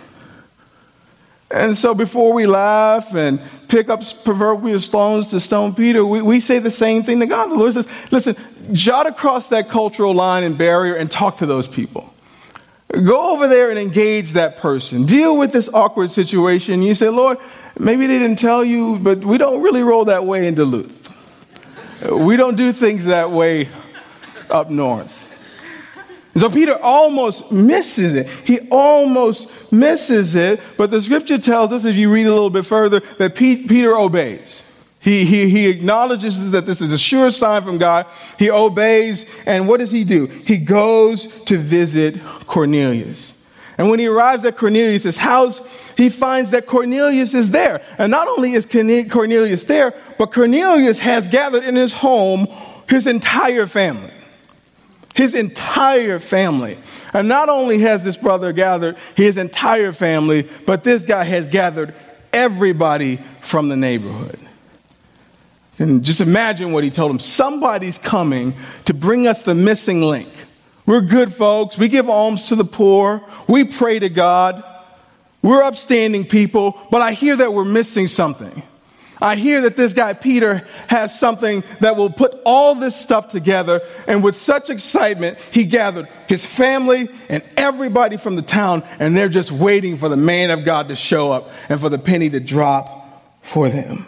And so before we laugh and pick up proverbial stones to stone Peter, we, we say the same thing to God. The Lord says, listen, jot across that cultural line and barrier and talk to those people. Go over there and engage that person. Deal with this awkward situation. You say, Lord, maybe they didn't tell you, but we don't really roll that way in Duluth. We don't do things that way up north. And so Peter almost misses it. He almost misses it. But the scripture tells us, if you read a little bit further, that Pete, Peter obeys. He, he, he acknowledges that this is a sure sign from God. He obeys. And what does he do? He goes to visit Cornelius. And when he arrives at Cornelius' house, he finds that Cornelius is there. And not only is Cornelius there, but Cornelius has gathered in his home his entire family. His entire family. And not only has this brother gathered his entire family, but this guy has gathered everybody from the neighborhood. And just imagine what he told them. Somebody's coming to bring us the missing link. We're good folks. We give alms to the poor. We pray to God. We're upstanding people. But I hear that we're missing something. I hear that this guy Peter has something that will put all this stuff together. And with such excitement, he gathered his family and everybody from the town. And they're just waiting for the man of God to show up and for the penny to drop for them.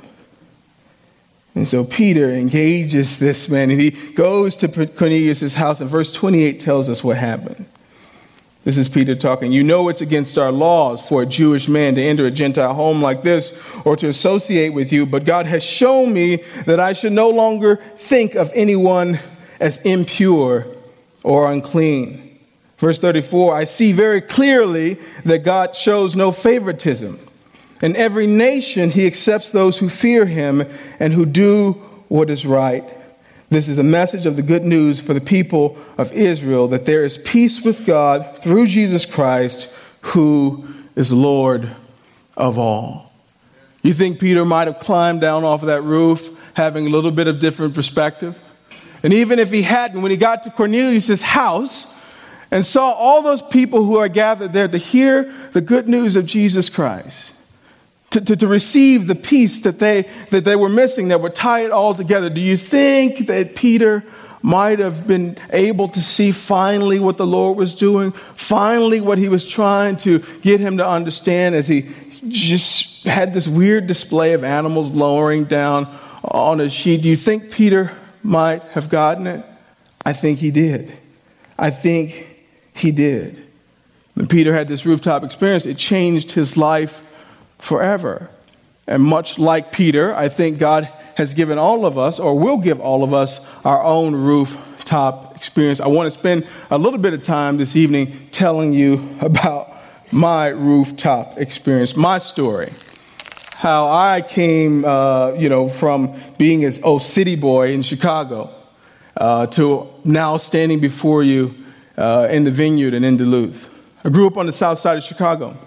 And so Peter engages this man and he goes to Cornelius' house. And verse twenty-eight tells us what happened. This is Peter talking. You know it's against our laws for a Jewish man to enter a Gentile home like this or to associate with you. But God has shown me that I should no longer think of anyone as impure or unclean. Verse thirty-four, I see very clearly that God shows no favoritism. In every nation, he accepts those who fear him and who do what is right. This is a message of the good news for the people of Israel, that there is peace with God through Jesus Christ, who is Lord of all. You think Peter might have climbed down off of that roof, having a little bit of different perspective? And even if he hadn't, when he got to Cornelius' house and saw all those people who are gathered there to hear the good news of Jesus Christ, To, to, to receive the peace that they that they were missing, that would tie it all together. Do you think that Peter might have been able to see finally what the Lord was doing? Finally what he was trying to get him to understand as he just had this weird display of animals lowering down on a sheet? Do you think Peter might have gotten it? I think he did. I think he did. When Peter had this rooftop experience, it changed his life forever. And much like Peter, I think God has given all of us, or will give all of us, our own rooftop experience. I want to spend a little bit of time this evening telling you about my rooftop experience, my story. How I came, uh, you know, from being an old city boy in Chicago uh, to now standing before you uh, in the Vineyard and in Duluth. I grew up on the south side of Chicago.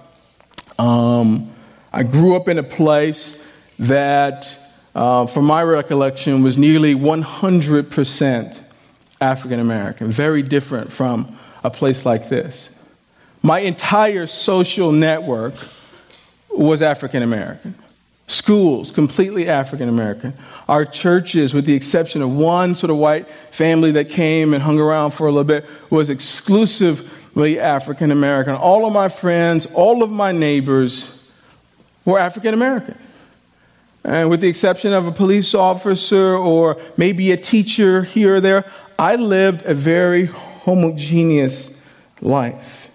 Um... I grew up in a place that, uh, from my recollection, was nearly one hundred percent African American, very different from a place like this. My entire social network was African American. Schools, completely African American. Our churches, with the exception of one sort of white family that came and hung around for a little bit, was exclusively African American. All of my friends, all of my neighbors were African American. And with the exception of a police officer or maybe a teacher here or there, I lived a very homogeneous life.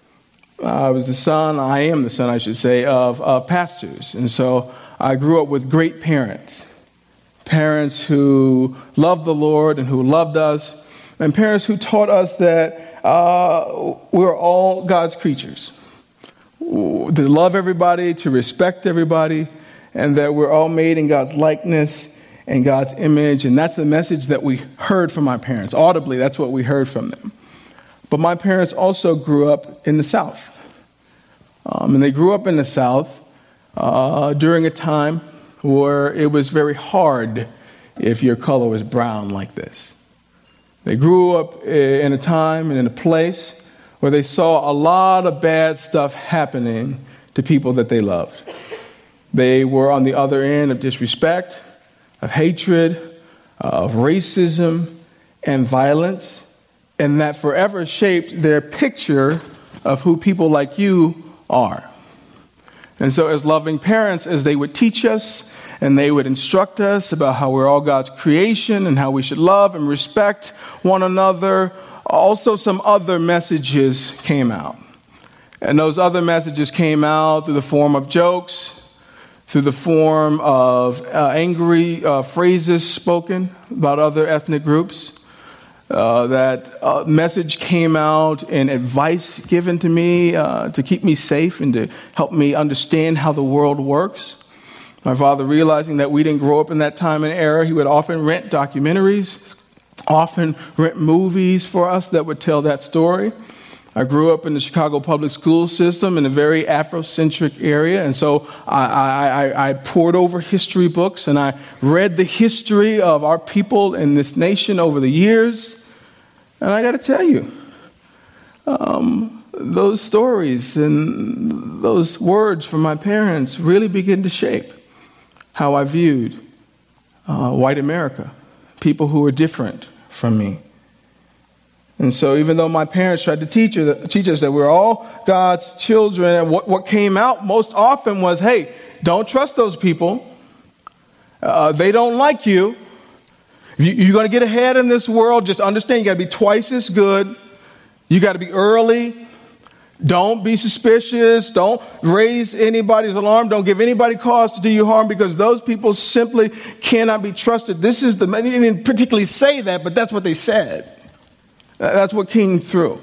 I was the son, I am the son, I should say, of, of pastors. And so I grew up with great parents. Parents who loved the Lord and who loved us. And parents who taught us that uh, we're all God's creatures. to love everybody, to respect everybody, and that we're all made in God's likeness and God's image. And that's the message that we heard from my parents. Audibly, that's what we heard from them. But my parents also grew up in the South. Um, and they grew up in the South uh, during a time where it was very hard if your color was brown like this. They grew up in a time and in a place where they saw a lot of bad stuff happening to people that they loved. They were on the other end of disrespect, of hatred, of racism, and violence, and that forever shaped their picture of who people like you are. And so as loving parents, as they would teach us and they would instruct us about how we're all God's creation and how we should love and respect one another, also some other messages came out. And those other messages came out through the form of jokes, through the form of uh, angry uh, phrases spoken about other ethnic groups. Uh, that uh, message came out in advice given to me uh, to keep me safe and to help me understand how the world works. My father, realizing that we didn't grow up in that time and era, he would often rent documentaries, often rent movies for us that would tell that story. I grew up in the Chicago public school system in a very Afrocentric area, and so I, I, I poured over history books and I read the history of our people in this nation over the years. And I got to tell you, um, those stories and those words from my parents really began to shape how I viewed uh, white America, people who were different from me. And so even though my parents tried to teach, us, teach us that we're all God's children, and what, what came out most often was, hey, don't trust those people. Uh, they don't like you. If you you're going to get ahead in this world, just understand you got to be twice as good. You got to be early. Don't be suspicious. Don't raise anybody's alarm. Don't give anybody cause to do you harm, because those people simply cannot be trusted. This is the, they didn't particularly say that, but that's what they said. That's what came through.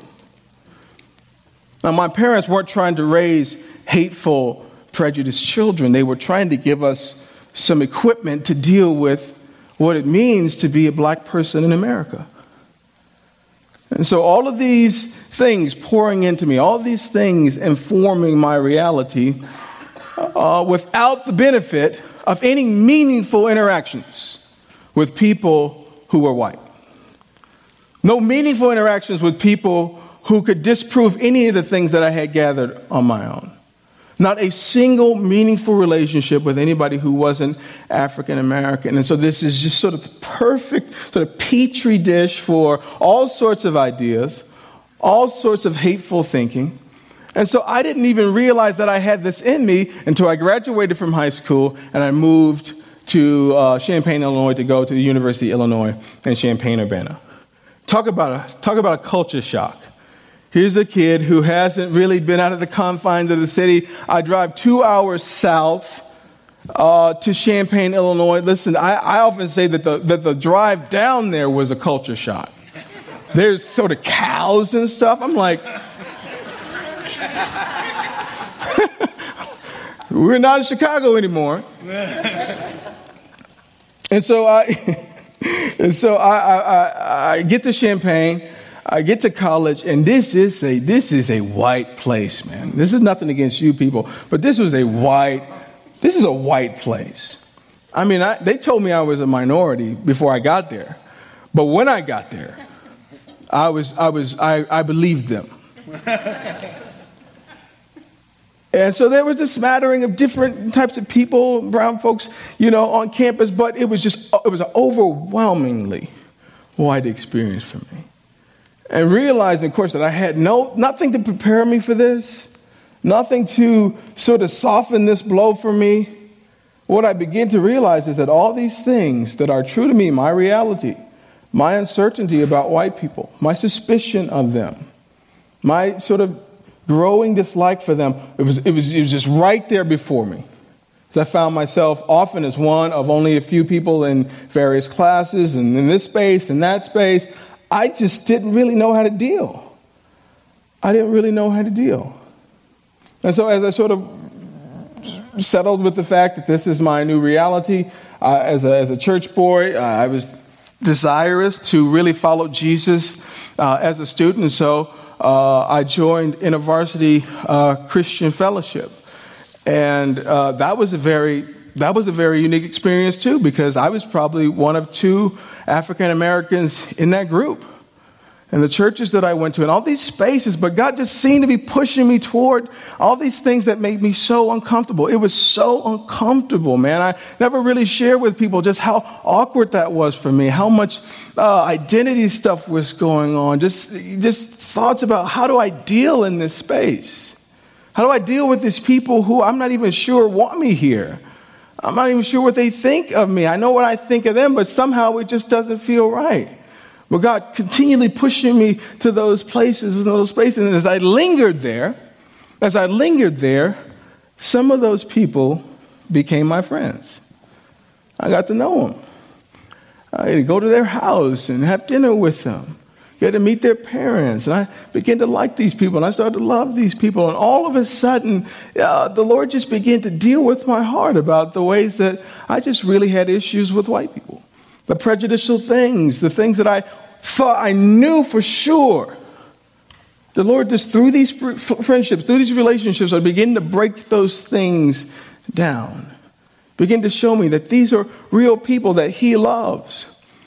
Now, my parents weren't trying to raise hateful, prejudiced children. They were trying to give us some equipment to deal with what it means to be a black person in America. And so all of these things pouring into me, all of these things informing my reality uh, without the benefit of any meaningful interactions with people who were white. No meaningful interactions with people who could disprove any of the things that I had gathered on my own. Not a single meaningful relationship with anybody who wasn't African American. And so this is just sort of the perfect sort of petri dish for all sorts of ideas, all sorts of hateful thinking. And so I didn't even realize that I had this in me until I graduated from high school and I moved to uh, Champaign, Illinois, to go to the University of Illinois in Champaign-Urbana. Talk about a, talk about a culture shock. Here's a kid who hasn't really been out of the confines of the city. I drive two hours south uh, to Champaign, Illinois. Listen, I, I often say that the, that the drive down there was a culture shock. There's sort of cows and stuff. I'm like, we're not in Chicago anymore. And so I... And so I, I, I, I get to Champaign, I get to college, and this is a this is a white place, man. This is nothing against you people, but this was a white, this is a white place. I mean, I, they told me I was a minority before I got there, but when I got there, I was I was I, I believed them. And so there was a smattering of different types of people, brown folks, you know, on campus, but it was just, it was an overwhelmingly white experience for me. And realizing, of course, that I had no, nothing to prepare me for this, nothing to sort of soften this blow for me. What I begin to realize is that all these things that are true to me, my reality, my uncertainty about white people, my suspicion of them, my sort of growing dislike for them, it was, it was, it was just right there before me. I found myself often as one of only a few people in various classes and in this space and that space. I just didn't really know how to deal. I didn't really know how to deal. And so as I sort of settled with the fact that this is my new reality, uh, as, a, as a church boy, uh, I was desirous to really follow Jesus uh, as a student. And so uh, I joined InterVarsity uh, Christian Fellowship. And uh, that was a very that was a very unique experience too, because I was probably one of two African Americans in that group. And the churches that I went to and all these spaces, but God just seemed to be pushing me toward all these things that made me so uncomfortable. It was so uncomfortable, man. I never really shared with people just how awkward that was for me, how much uh, identity stuff was going on, just, just thoughts about how do I deal in this space? How do I deal with these people who I'm not even sure want me here? I'm not even sure what they think of me. I know what I think of them, but somehow it just doesn't feel right. But God continually pushing me to those places and those spaces. And as I lingered there, as I lingered there, some of those people became my friends. I got to know them. I had to go to their house and have dinner with them. Get to meet their parents. And I began to like these people. And I started to love these people. And all of a sudden, uh, the Lord just began to deal with my heart about the ways that I just really had issues with white people. The prejudicial things, the things that I thought I knew for sure. The Lord just through these friendships, through these relationships, I begin to break those things down. Begin to show me that these are real people that He loves.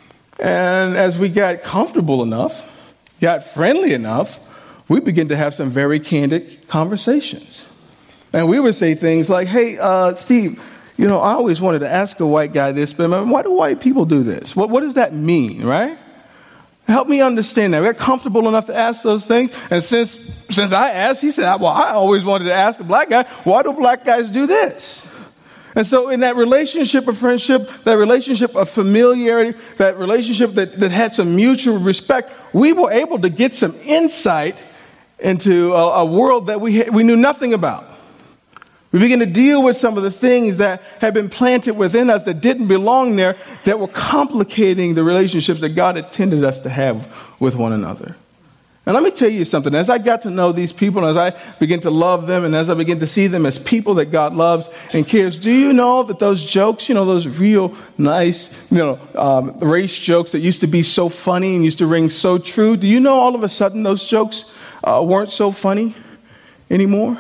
And as we got comfortable enough, got friendly enough, we began to have some very candid conversations. And we would say things like, hey, uh, Steve, you know, I always wanted to ask a white guy this, but why do white people do this? What, what does that mean, right? Help me understand that. We got comfortable enough to ask those things. And since since I asked, he said, well, I always wanted to ask a black guy, why do black guys do this? And so in that relationship of friendship, that relationship of familiarity, that relationship that, that had some mutual respect, we were able to get some insight into a, a world that we, we knew nothing about. We began to deal with some of the things that had been planted within us that didn't belong there, that were complicating the relationships that God intended us to have with one another. And let me tell you something. As I got to know these people, as I began to love them, and as I began to see them as people that God loves and cares, do you know that those jokes, you know, those real nice, you know, um, race jokes that used to be so funny and used to ring so true, do you know all of a sudden those jokes uh, weren't so funny anymore?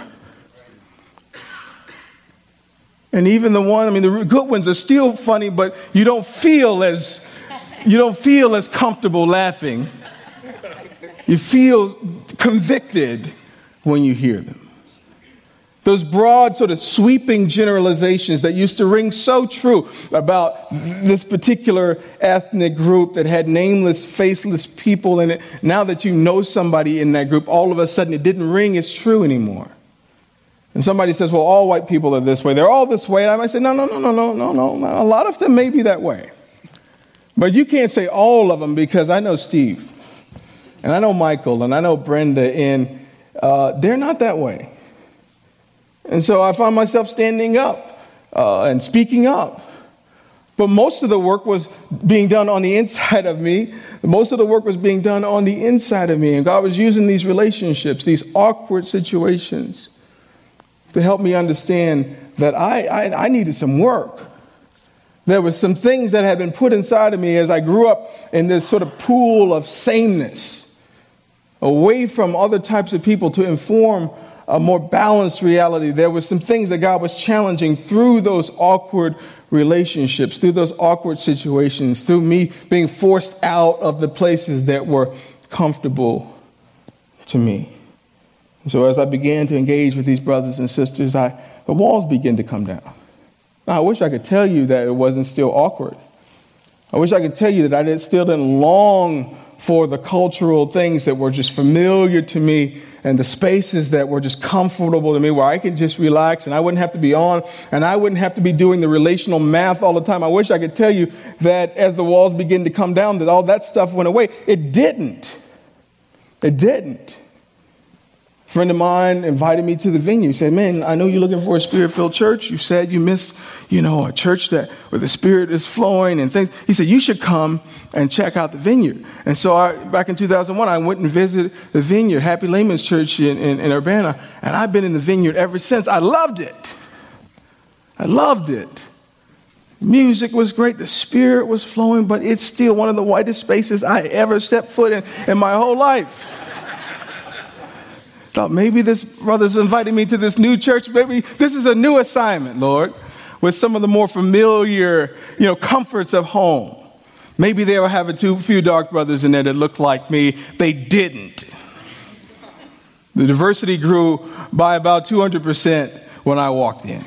And even the one, I mean, the good ones are still funny, but you don't feel as, you don't feel as comfortable laughing. You feel convicted when you hear them. Those broad sort of sweeping generalizations that used to ring so true about this particular ethnic group that had nameless, faceless people in it. Now that you know somebody in that group, all of a sudden it didn't ring as true anymore. And somebody says, well, all white people are this way. They're all this way. And I might say, no, no, no, no, no, no, no. A lot of them may be that way. But you can't say all of them, because I know Steve, and I know Michael, and I know Brenda, and uh, they're not that way. And so I found myself standing up uh, and speaking up. But most of the work was being done on the inside of me. Most of the work was being done on the inside of me. And God was using these relationships, these awkward situations, to help me understand that I, I, I needed some work. There was some things that had been put inside of me as I grew up in this sort of pool of sameness, away from other types of people to inform a more balanced reality. There was some things that God was challenging through those awkward relationships, through those awkward situations, through me being forced out of the places that were comfortable to me. So as I began to engage with these brothers and sisters, I, the walls began to come down. Now, I wish I could tell you that it wasn't still awkward. I wish I could tell you that I didn't, still didn't long for the cultural things that were just familiar to me and the spaces that were just comfortable to me, where I could just relax and I wouldn't have to be on and I wouldn't have to be doing the relational math all the time. I wish I could tell you that as the walls began to come down, that all that stuff went away. It didn't. It didn't. A friend of mine invited me to the Vineyard. He said, man, I know you're looking for a Spirit-filled church. You said you missed, you know, a church that where the Spirit is flowing and things. He said, you should come and check out the Vineyard. And so I, back in two thousand one, I went and visited the Vineyard, Happy Layman's Church in, in, in Urbana, and I've been in the Vineyard ever since. I loved it. I loved it. Music was great. The Spirit was flowing, but it's still one of the whitest spaces I ever stepped foot in in my whole life. Thought maybe this brother's inviting me to this new church. Maybe this is a new assignment, Lord, with some of the more familiar, you know, comforts of home. Maybe they were having two few dark brothers in there that looked like me. They didn't. The diversity grew by about two hundred percent when I walked in.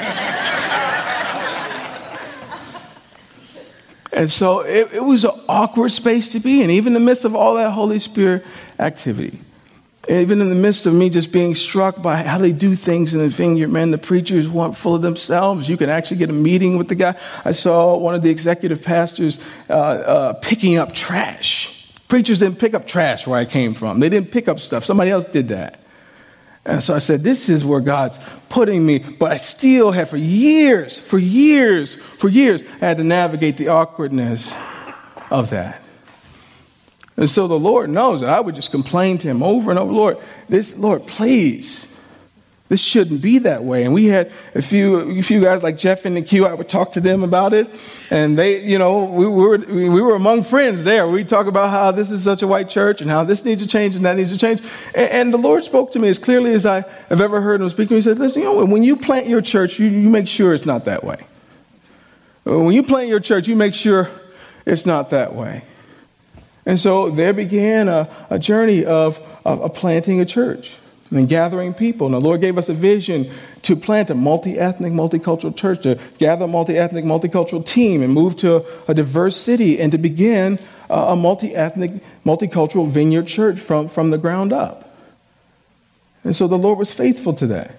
And so it, it was an awkward space to be in, even in the midst of all that Holy Spirit activity. Even in the midst of me just being struck by how they do things in the Vineyard, man, the preachers weren't full of themselves. You can actually get a meeting with the guy. I saw one of the executive pastors uh, uh, picking up trash. Preachers didn't pick up trash where I came from. They didn't pick up stuff. Somebody else did that. And so I said, this is where God's putting me. But I still had for years, for years, for years, I had to navigate the awkwardness of that. And so the Lord knows that I would just complain to him over and over, Lord, this, Lord, please, this shouldn't be that way. And we had a few, a few guys like Jeff and Q. I would talk to them about it, and they, you know, we were we were among friends there. We talk about how this is such a white church and how this needs to change and that needs to change. And, and the Lord spoke to me as clearly as I have ever heard him speak to me. He said, "Listen, you know, when you plant your church, you, you make sure it's not that way. When you plant your church, you make sure it's not that way." And so there began a, a journey of, of, of planting a church and gathering people. And the Lord gave us a vision to plant a multi-ethnic, multicultural church, to gather a multi-ethnic, multicultural team and move to a, a diverse city and to begin a, a multi-ethnic, multicultural Vineyard church from, from the ground up. And so the Lord was faithful to that.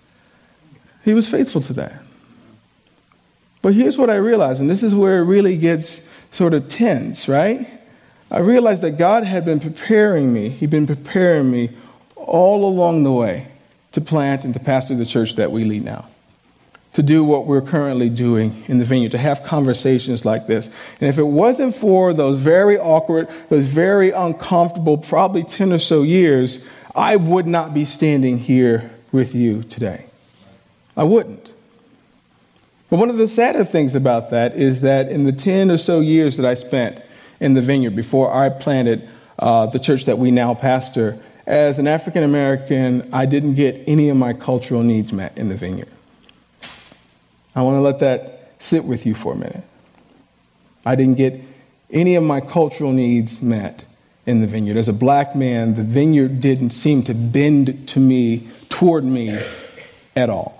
He was faithful to that. But here's what I realized, and this is where it really gets sort of tense, right? I realized that God had been preparing me. He'd been preparing me all along the way to plant and to pastor the church that we lead now, to do what we're currently doing in the Vineyard, to have conversations like this. And if it wasn't for those very awkward, those very uncomfortable, probably ten or so years, I would not be standing here with you today. I wouldn't. But one of the sadder things about that is that in the ten or so years that I spent in the Vineyard before I planted uh, the church that we now pastor, as an African American, I didn't get any of my cultural needs met in the Vineyard. I want to let that sit with you for a minute. I didn't get any of my cultural needs met in the Vineyard. As a black man, the Vineyard didn't seem to bend to me, toward me at all.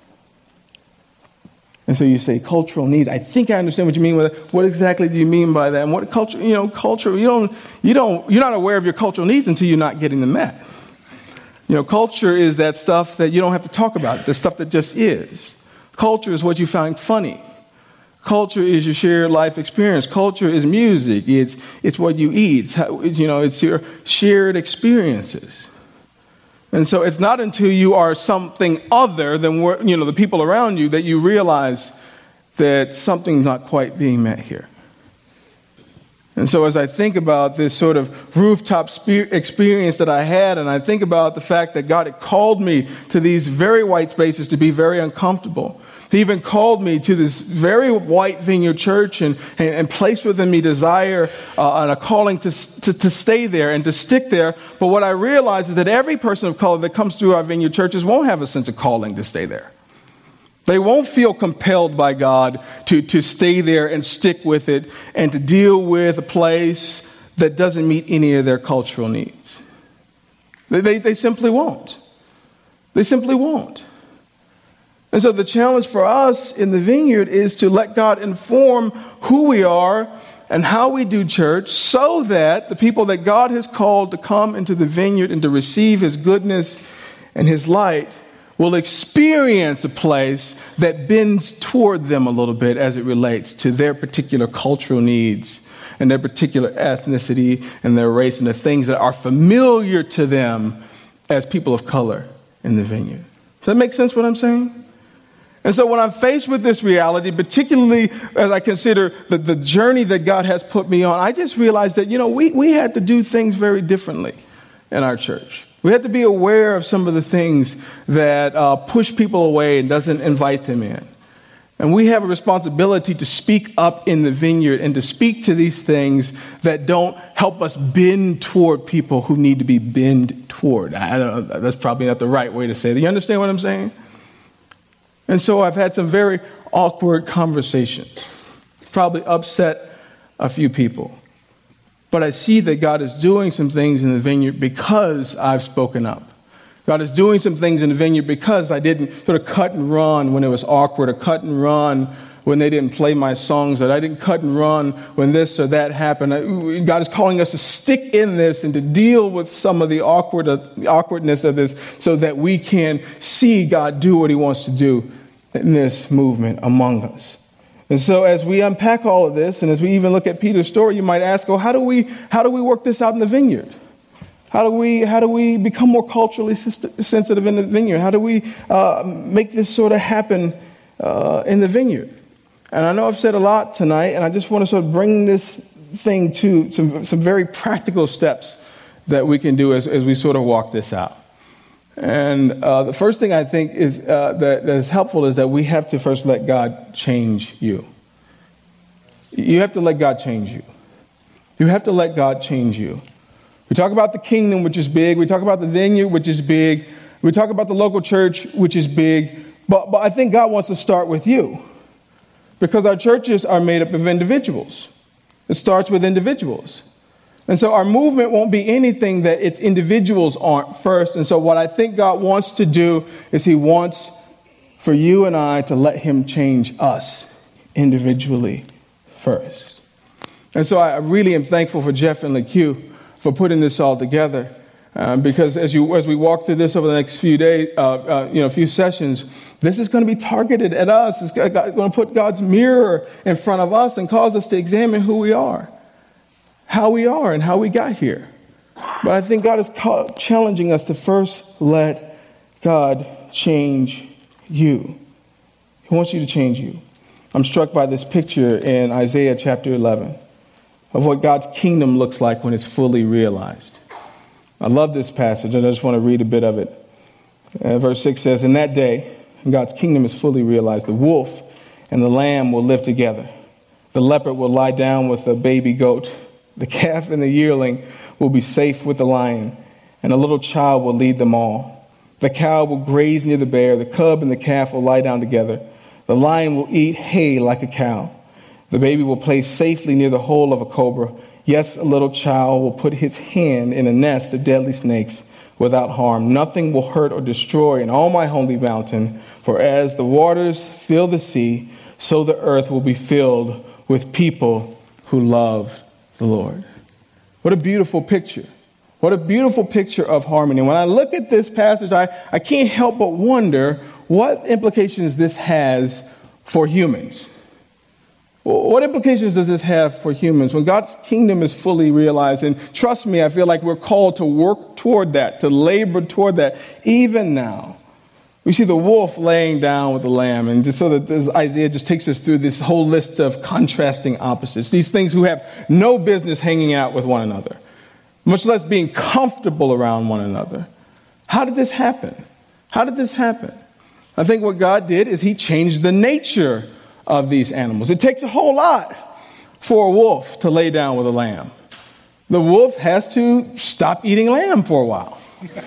And so you say cultural needs. I think I understand what you mean with that. What exactly do you mean by that? And what culture, you know, culture, you don't, you don't, you're not aware of your cultural needs until you're not getting them met. You know, culture is that stuff that you don't have to talk about, the stuff that just is. Culture is what you find funny. Culture is your shared life experience. Culture is music. It's, it's what you eat. It's how, it's, you know, it's your shared experiences. And so it's not until you are something other than, you know, the people around you that you realize that something's not quite being met here. And so as I think about this sort of rooftop experience that I had, and I think about the fact that God had called me to these very white spaces to be very uncomfortable. He even called me to this very white Vineyard church and, and, and placed within me desire uh, and a calling to, to, to stay there and to stick there. But what I realized is that every person of color that comes through our Vineyard churches won't have a sense of calling to stay there. They won't feel compelled by God to, to stay there and stick with it and to deal with a place that doesn't meet any of their cultural needs. They, they, they simply won't. They simply won't. And so the challenge for us in the Vineyard is to let God inform who we are and how we do church so that the people that God has called to come into the Vineyard and to receive his goodness and his light will experience a place that bends toward them a little bit as it relates to their particular cultural needs and their particular ethnicity and their race and the things that are familiar to them as people of color in the vineyard. Does that make sense what I'm saying? And so when I'm faced with this reality, particularly as I consider the, the journey that God has put me on, I just realized that, you know, we, we had to do things very differently in our church. We had to be aware of some of the things that uh, push people away and doesn't invite them in. And we have a responsibility to speak up in the vineyard and to speak to these things that don't help us bend toward people who need to be bent toward. I don't know, that's probably not the right way to say it. You understand what I'm saying? And so I've had some very awkward conversations, probably upset a few people. But I see that God is doing some things in the vineyard because I've spoken up. God is doing some things in the vineyard because I didn't sort of cut and run when it was awkward, or cut and run when they didn't play my songs, that I didn't cut and run when this or that happened. God is calling us to stick in this and to deal with some of the awkward, uh, awkwardness of this so that we can see God do what he wants to do in this movement among us. And so as we unpack all of this, and as we even look at Peter's story, you might ask, oh, how do we, how do we work this out in the vineyard? How do we how do we become more culturally sensitive in the vineyard? How do we uh, make this sort of happen uh, in the vineyard? And I know I've said a lot tonight, and I just want to sort of bring this thing to some, some very practical steps that we can do as, as we sort of walk this out. And uh, the first thing I think is uh, that, that is helpful is that we have to first let God change you. You have to let God change you. You have to let God change you. We talk about the kingdom, which is big. We talk about the vineyard, which is big. We talk about the local church, which is big. But, but I think God wants to start with you, because our churches are made up of individuals. It starts with individuals. And so our movement won't be anything that its individuals aren't first. And so what I think God wants to do is he wants for you and I to let him change us individually first. And so I really am thankful for Jeff and LeQ for putting this all together, um, because as you as we walk through this over the next few days, uh, uh, you know, few sessions, this is going to be targeted at us. It's going to put God's mirror in front of us and cause us to examine who we are, how we are, and how we got here. But I think God is challenging us to first let God change you. He wants you to change you. I'm struck by this picture in Isaiah chapter eleven. Of what God's kingdom looks like when it's fully realized. I love this passage, and I just want to read a bit of it. Uh, verse six says, in that day, when God's kingdom is fully realized, the wolf and the lamb will live together. The leopard will lie down with the baby goat. The calf and the yearling will be safe with the lion, and a little child will lead them all. The cow will graze near the bear. The cub and the calf will lie down together. The lion will eat hay like a cow. The baby will play safely near the hole of a cobra. Yes, a little child will put his hand in a nest of deadly snakes without harm. Nothing will hurt or destroy in all my holy mountain. For as the waters fill the sea, so the earth will be filled with people who love the Lord. What a beautiful picture. What a beautiful picture of harmony. When I look at this passage, I, I can't help but wonder what implications this has for humans. What implications does this have for humans when God's kingdom is fully realized? And trust me, I feel like we're called to work toward that, to labor toward that, even now. We see the wolf laying down with the lamb, and just so that this, Isaiah just takes us through this whole list of contrasting opposites, these things who have no business hanging out with one another, much less being comfortable around one another. How did this happen? How did this happen? I think what God did is he changed the nature of these animals. It takes a whole lot for a wolf to lay down with a lamb. The wolf has to stop eating lamb for a while.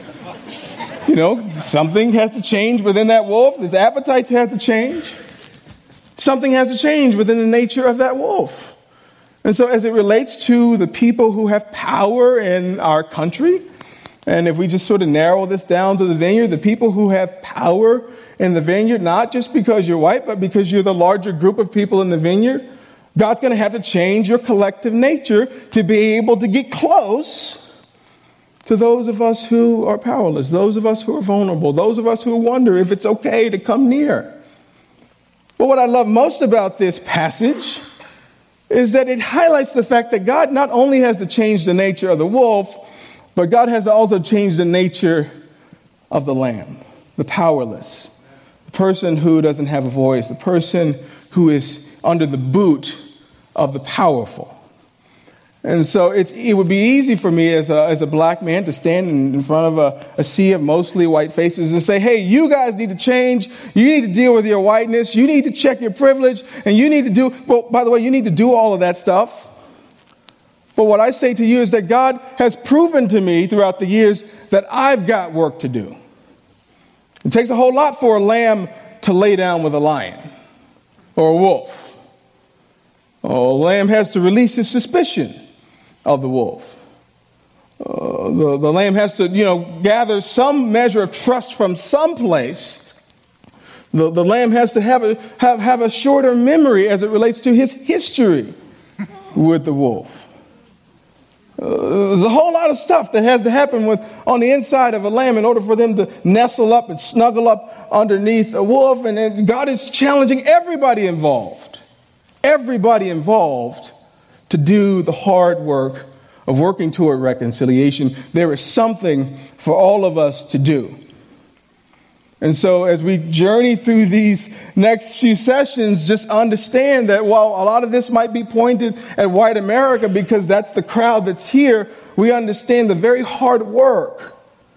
You know, something has to change within that wolf. His appetites have to change. Something has to change within the nature of that wolf. And so as it relates to the people who have power in our country, and if we just sort of narrow this down to the vineyard, the people who have power in the vineyard, not just because you're white, but because you're the larger group of people in the vineyard, God's going to have to change your collective nature to be able to get close to those of us who are powerless, those of us who are vulnerable, those of us who wonder if it's okay to come near. But what I love most about this passage is that it highlights the fact that God not only has to change the nature of the wolf, but God has also changed the nature of the Lamb, the powerless, the person who doesn't have a voice, the person who is under the boot of the powerful. And so it's, it would be easy for me as a, as a black man to stand in, in front of a, a sea of mostly white faces and say, hey, you guys need to change. You need to deal with your whiteness. You need to check your privilege. And you need to do, well, by the way, you need to do all of that stuff. But what I say to you is that God has proven to me throughout the years that I've got work to do. It takes a whole lot for a lamb to lay down with a lion or a wolf. Oh, a lamb has to release his suspicion of the wolf. Uh, the, the lamb has to, you know, gather some measure of trust from some place. The, the lamb has to have a, have, have a shorter memory as it relates to his history with the wolf. Uh, there's a whole lot of stuff that has to happen with on the inside of a lamb in order for them to nestle up and snuggle up underneath a wolf. And, and God is challenging everybody involved, everybody involved to do the hard work of working toward reconciliation. There is something for all of us to do. And so as we journey through these next few sessions, just understand that while a lot of this might be pointed at white America because that's the crowd that's here, we understand the very hard work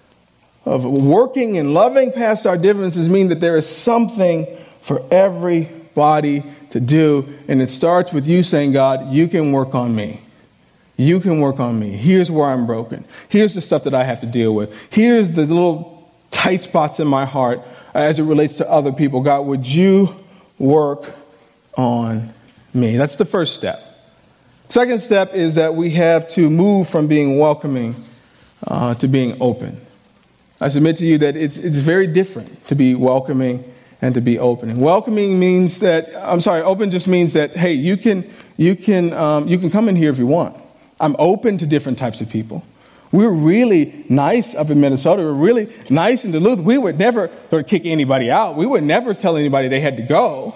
of working and loving past our differences mean that there is something for everybody to do. And it starts with you saying, God, you can work on me. You can work on me. Here's where I'm broken. Here's the stuff that I have to deal with. Here's the little tight spots in my heart as it relates to other people. God, would you work on me? That's the first step. Second step is that we have to move from being welcoming uh, to being open. I submit to you that it's it's very different to be welcoming and to be open. And welcoming means that, I'm sorry, open just means that, hey, you can you can um, you can come in here if you want. I'm open to different types of people. We're really nice up in Minnesota. We're really nice in Duluth. We would never sort of kick anybody out. We would never tell anybody they had to go.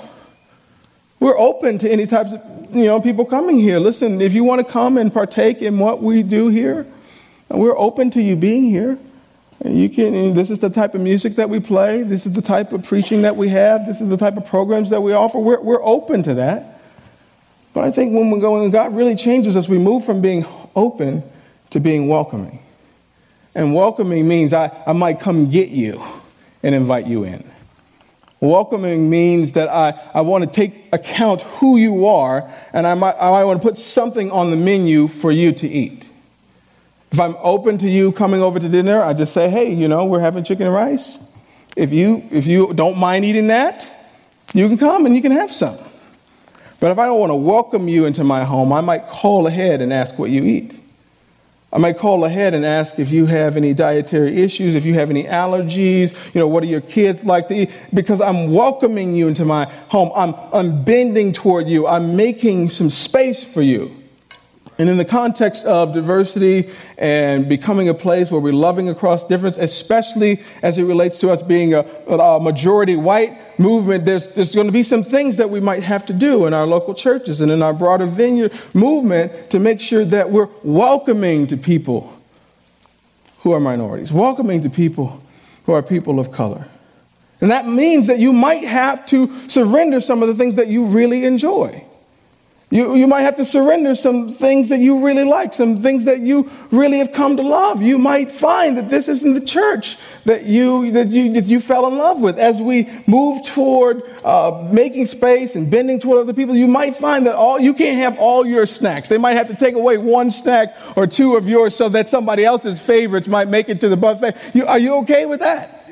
We're open to any types of, you know, people coming here. Listen, if you want to come and partake in what we do here, we're open to you being here. And you can. And this is the type of music that we play. This is the type of preaching that we have. This is the type of programs that we offer. We're we're open to that. But I think when we go and God really changes us, we move from being open to being welcoming. And welcoming means I, I might come get you and invite you in. Welcoming means that I, I want to take account who you are, and I might, I might want to put something on the menu for you to eat. If I'm open to you coming over to dinner, I just say, hey, you know, we're having chicken and rice. If you, if you don't mind eating that, you can come and you can have some. But if I don't want to welcome you into my home, I might call ahead and ask what you eat. I might call ahead and ask if you have any dietary issues, if you have any allergies, you know, what do your kids like to eat? Because I'm welcoming you into my home. I'm, I'm bending toward you. I'm making some space for you. And in the context of diversity and becoming a place where we're loving across difference, especially as it relates to us being a, a majority white movement, there's, there's going to be some things that we might have to do in our local churches and in our broader vineyard movement to make sure that we're welcoming to people who are minorities, welcoming to people who are people of color. And that means that you might have to surrender some of the things that you really enjoy. You, you might have to surrender some things that you really like, some things that you really have come to love. You might find that this isn't the church that you that you that you fell in love with. As we move toward uh, making space and bending toward other people, you might find that all you can't have all your snacks. They might have to take away one snack or two of yours so that somebody else's favorites might make it to the buffet. You, are you okay with that?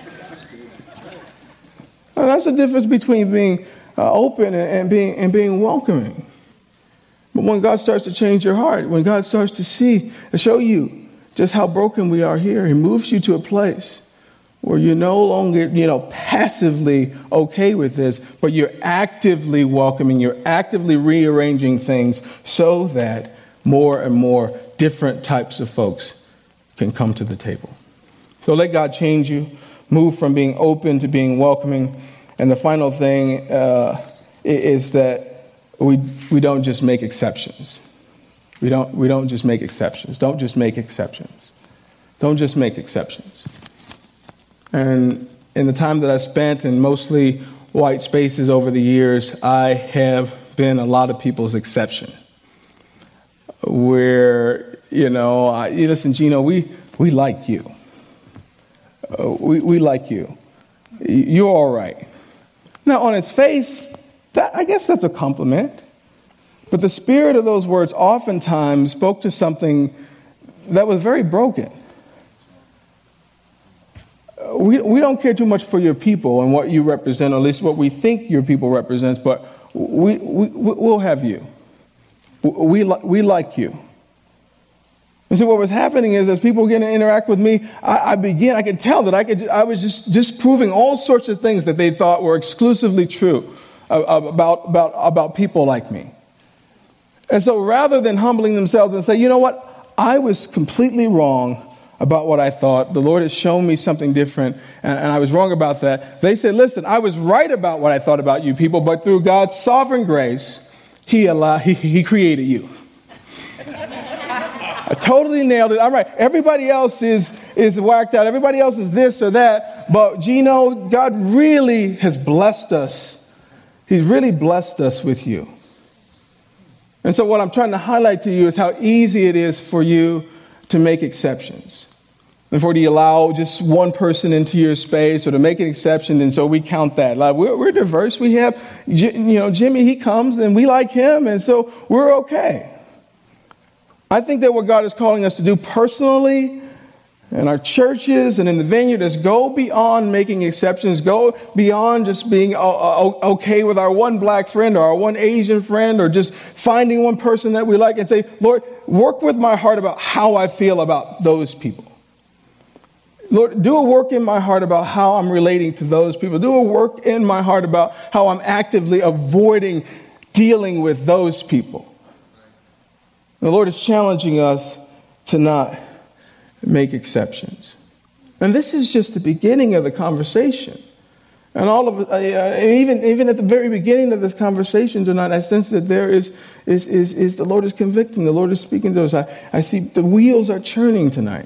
And that's the difference between being Uh, open and, and being and being welcoming. But when God starts to change your heart, when God starts to see and show you just how broken we are here, He moves you to a place where you're no longer, you know, passively okay with this, but you're actively welcoming, you're actively rearranging things so that more and more different types of folks can come to the table. So let God change you, move from being open to being welcoming. And the final thing uh, is that we we don't just make exceptions. We don't we don't just make exceptions. Don't just make exceptions. Don't just make exceptions. And in the time that I spent in mostly white spaces over the years, I have been a lot of people's exception. Where, you know, I, listen, Gino, we, we like you. Uh, we, we like you. You're all right. Now, on its face, that, I guess that's a compliment. But the spirit of those words oftentimes spoke to something that was very broken. We, we don't care too much for your people and what you represent, or at least what we think your people represents, but we, we, we'll have you. We, we like you. And so what was happening is, as people began to interact with me, I, I began, I could tell that I could, I was just disproving all sorts of things that they thought were exclusively true about, about, about people like me. And so rather than humbling themselves and say, you know what, I was completely wrong about what I thought. The Lord has shown me something different, and, and I was wrong about that. They said, listen, I was right about what I thought about you people, but through God's sovereign grace, He allowed, He, he created you. I totally nailed it. I'm right. Everybody else is, is whacked out. Everybody else is this or that. But Gino, God really has blessed us. He's really blessed us with you. And so what I'm trying to highlight to you is how easy it is for you to make exceptions. And for you to allow just one person into your space, or to make an exception, and so we count that. Like we're, we're diverse. We have, you know, Jimmy, he comes, and we like him, and so we're okay. I think that what God is calling us to do personally, in our churches and in the vineyard, is go beyond making exceptions, go beyond just being okay with our one black friend or our one Asian friend, or just finding one person that we like and say, Lord, work with my heart about how I feel about those people. Lord, do a work in my heart about how I'm relating to those people. Do a work in my heart about how I'm actively avoiding dealing with those people. The Lord is challenging us to not make exceptions. And this is just the beginning of the conversation. And all of uh, even even at the very beginning of this conversation tonight, I sense that there is is is, is the Lord is convicting. The Lord is speaking to us. I, I see the wheels are churning tonight.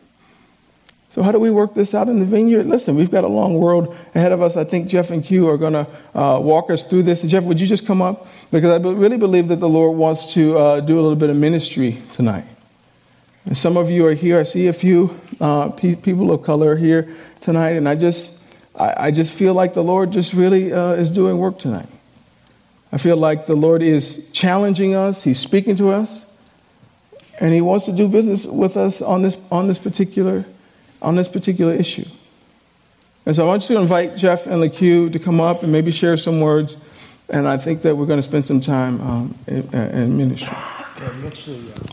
So how do we work this out in the vineyard? Listen, we've got a long road ahead of us. I think Jeff and Q are going to uh, walk us through this. And Jeff, would you just come up? Because I really believe that the Lord wants to uh, do a little bit of ministry tonight. And some of you are here. I see a few uh, pe- people of color here tonight. And I just, I, I just feel like the Lord just really uh, is doing work tonight. I feel like the Lord is challenging us. He's speaking to us. And He wants to do business with us on this on this particular on this particular issue. And so I want you to invite Jeff and LaQ to come up and maybe share some words. And I think that we're going to spend some time um, in, in ministry. Yeah, we actually, uh,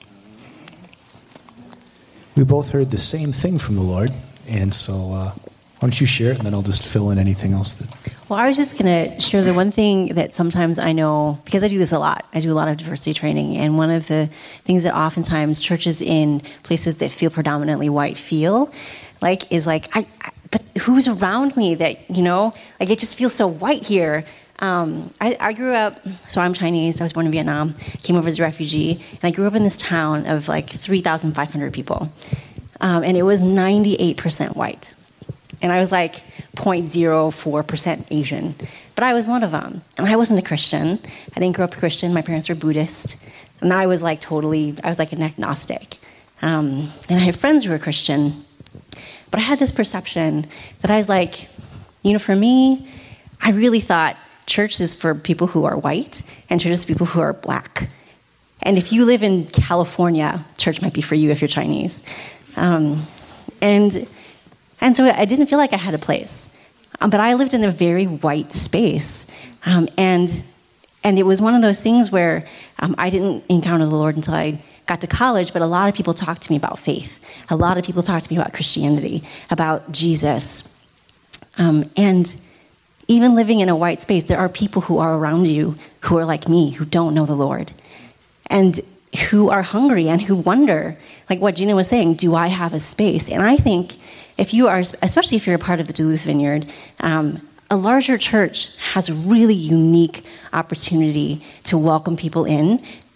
we both heard the same thing from the Lord. And so uh, why don't you share it, and then I'll just fill in anything else that... Well, I was just going to share the one thing that sometimes I know, because I do this a lot. I do a lot of diversity training, and one of the things that oftentimes churches in places that feel predominantly white feel like is like, I, I but who's around me that, you know, like it just feels so white here. Um, I, I grew up, so I'm Chinese, I was born in Vietnam, came over as a refugee, and I grew up in this town of like three thousand five hundred people, um, and it was ninety-eight percent white. And I was like zero point zero four percent Asian. But I was one of them. And I wasn't a Christian. I didn't grow up Christian. My parents were Buddhist. And I was like totally, I was like an agnostic. Um, and I had friends who were Christian. But I had this perception that I was like, you know, for me, I really thought church is for people who are white and church is for people who are black. And if you live in California, church might be for you if you're Chinese. Um, and... And so I didn't feel like I had a place. Um, but I lived in a very white space. Um, and and it was one of those things where um, I didn't encounter the Lord until I got to college, but a lot of people talked to me about faith. A lot of people talked to me about Christianity, about Jesus. Um, and even living in a white space, there are people who are around you who are like me, who don't know the Lord. And who are hungry and who wonder, like what Gina was saying, do I have a space? And I think if you are, especially if you're a part of the Duluth Vineyard, um, a larger church has a really unique opportunity to welcome people in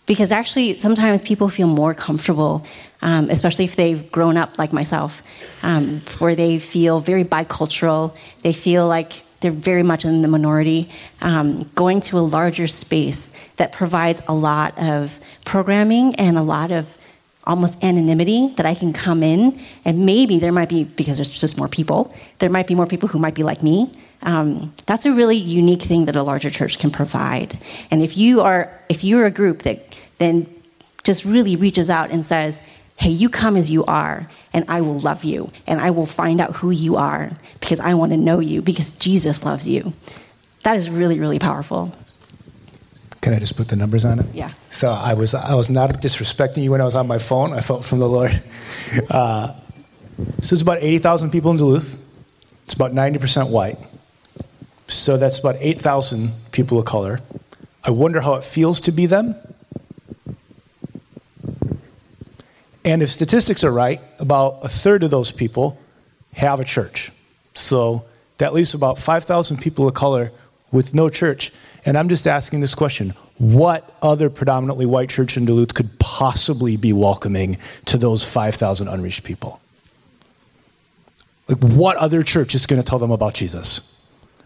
Because actually, sometimes people feel more comfortable, um, especially if they've grown up like myself, um, where they feel very bicultural. They feel like they're very much in the minority. Um, going to a larger space that provides a lot of programming and a lot of almost anonymity that I can come in, and maybe there might be, because there's just more people, there might be more people who might be like me. Um, that's a really unique thing that a larger church can provide. And if you are, if you're a group that then just really reaches out and says, hey, you come as you are, and I will love you, and I will find out who you are, because I want to know you, because Jesus loves you. That is really, really powerful. Can I just put the numbers on it? Yeah. So I was I was not disrespecting you when I was on my phone. I felt from the Lord. Uh, so it's about eighty thousand people in Duluth. It's about ninety percent white. So that's about eight thousand people of color. I wonder how it feels to be them. And if statistics are right, about a third of those people have a church. So that leaves about five thousand people of color with no church. And I'm just asking this question: what other predominantly white church in Duluth could possibly be welcoming to those five thousand unreached people? Like, what other church is going to tell them about Jesus?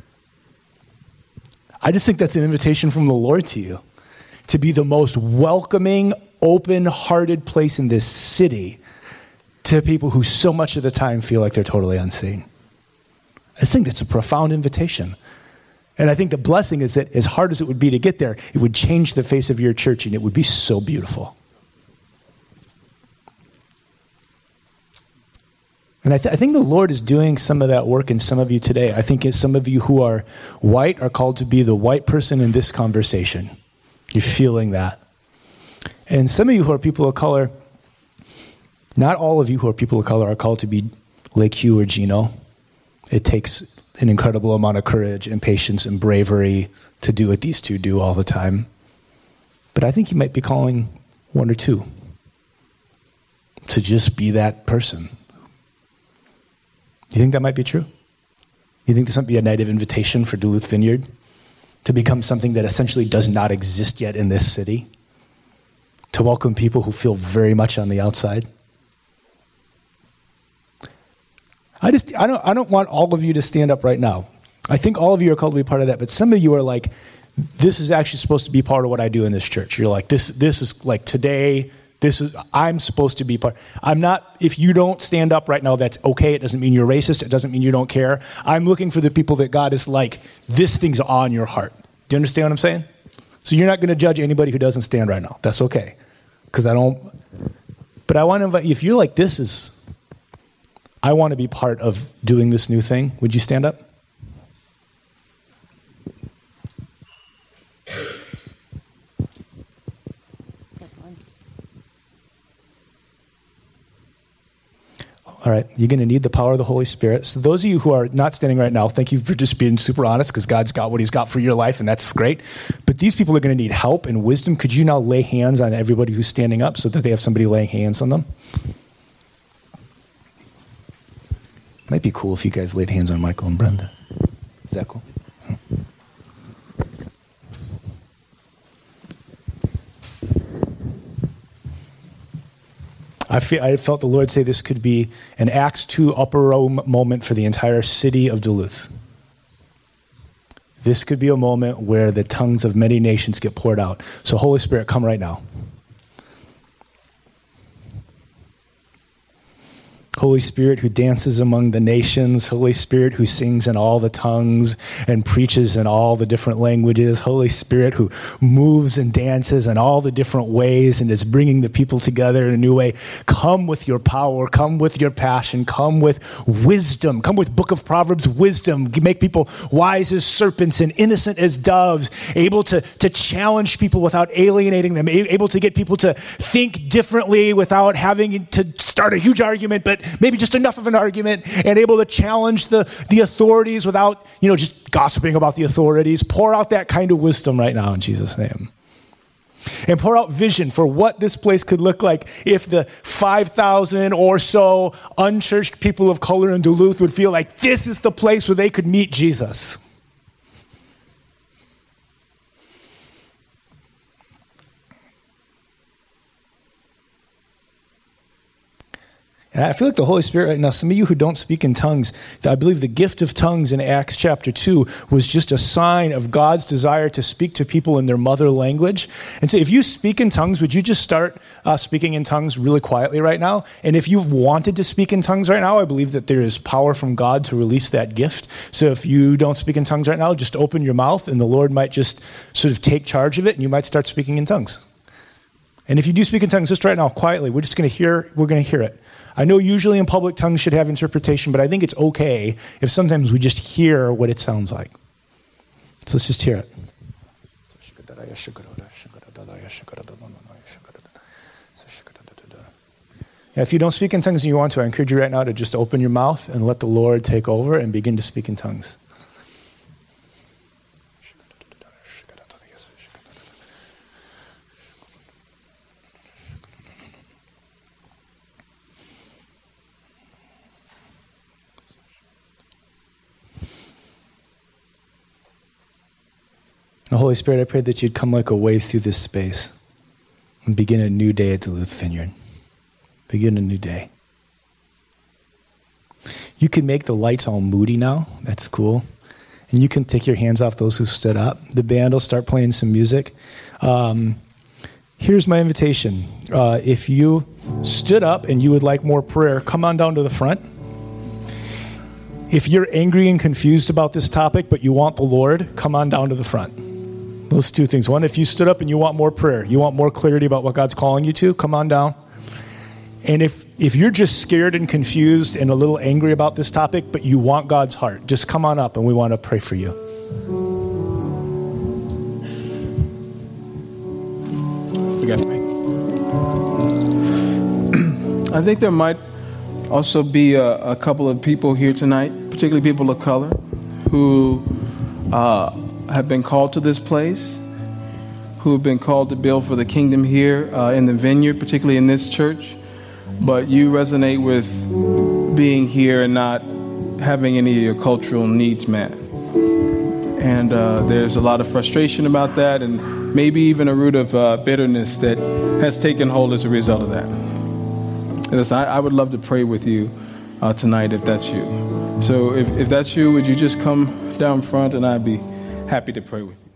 I just think that's an invitation from the Lord to you, to be the most welcoming, open-hearted place in this city to people who so much of the time feel like they're totally unseen. I just think that's a profound invitation. And I think the blessing is that as hard as it would be to get there, it would change the face of your church, and it would be so beautiful. And I, th- I think the Lord is doing some of that work in some of you today. I think some of you who are white are called to be the white person in this conversation. You're feeling that. And some of you who are people of color, not all of you who are people of color are called to be like Hugh or Gino. It takes an incredible amount of courage and patience and bravery to do what these two do all the time. But I think you might be calling one or two to just be that person. Do you think that might be true? You think this might be a night of invitation for Duluth Vineyard to become something that essentially does not exist yet in this city? To welcome people who feel very much on the outside? I just I don't I don't want all of you to stand up right now. I think all of you are called to be part of that, but some of you are like, this is actually supposed to be part of what I do in this church. You're like, this this is like today, this is I'm supposed to be part. I'm not, if you don't stand up right now, that's okay. It doesn't mean you're racist. It doesn't mean you don't care. I'm looking for the people that God is like, this thing's on your heart. Do you understand what I'm saying? So you're not going to judge anybody who doesn't stand right now. That's okay. Because I don't, but I want to invite you, if you're like, this is, I want to be part of doing this new thing, would you stand up? All right, you're going to need the power of the Holy Spirit. So those of you who are not standing right now, thank you for just being super honest, because God's got what he's got for your life, and that's great. But these people are going to need help and wisdom. Could you now lay hands on everybody who's standing up so that they have somebody laying hands on them? Might be cool if you guys laid hands on Michael and Brenda. Is that cool? I, feel, I felt the Lord say this could be an Acts two upper row moment for the entire city of Duluth. This could be a moment where the tongues of many nations get poured out. So Holy Spirit, come right now. Holy Spirit who dances among the nations, Holy Spirit who sings in all the tongues and preaches in all the different languages, Holy Spirit who moves and dances in all the different ways and is bringing the people together in a new way. Come with your power, come with your passion, come with wisdom, come with Book of Proverbs wisdom. Make people wise as serpents and innocent as doves, able to, to challenge people without alienating them, able to get people to think differently without having to start a huge argument, but maybe just enough of an argument, and able to challenge the, the authorities without, you know, just gossiping about the authorities. Pour out that kind of wisdom right now in Jesus' name. And pour out vision for what this place could look like if the five thousand or so unchurched people of color in Duluth would feel like this is the place where they could meet Jesus. And I feel like the Holy Spirit right now, some of you who don't speak in tongues, I believe the gift of tongues in Acts chapter two was just a sign of God's desire to speak to people in their mother language. And so if you speak in tongues, would you just start uh, speaking in tongues really quietly right now? And if you've wanted to speak in tongues right now, I believe that there is power from God to release that gift. So if you don't speak in tongues right now, just open your mouth and the Lord might just sort of take charge of it and you might start speaking in tongues. And if you do speak in tongues just right now, quietly, we're just going to hear, we're going to hear it. I know usually in public tongues should have interpretation, but I think it's okay if sometimes we just hear what it sounds like. So let's just hear it. Yeah, if you don't speak in tongues and you want to, I encourage you right now to just open your mouth and let the Lord take over and begin to speak in tongues. The Holy Spirit, I pray that you'd come like a wave through this space and begin a new day at Duluth Vineyard. Begin a new day. You can make the lights all moody now. That's cool. And you can take your hands off those who stood up. The band will start playing some music. Um, here's my invitation. Uh, if you stood up and you would like more prayer, come on down to the front. If you're angry and confused about this topic, but you want the Lord, come on down to the front. Those two things. One, if you stood up and you want more prayer, you want more clarity about what God's calling you to, come on down. And if, if you're just scared and confused and a little angry about this topic, but you want God's heart, just come on up and we want to pray for you. You got me. I think there might also be a, a couple of people here tonight, particularly people of color, who uh, have been called to this place, who have been called to build for the kingdom here uh, in the vineyard, particularly in this church, but you resonate with being here and not having any of your cultural needs met. And uh, there's a lot of frustration about that, and maybe even a root of uh, bitterness that has taken hold as a result of that. And listen, I, I would love to pray with you uh, tonight if that's you. So if, if that's you, would you just come down front and I'd be happy to pray with you.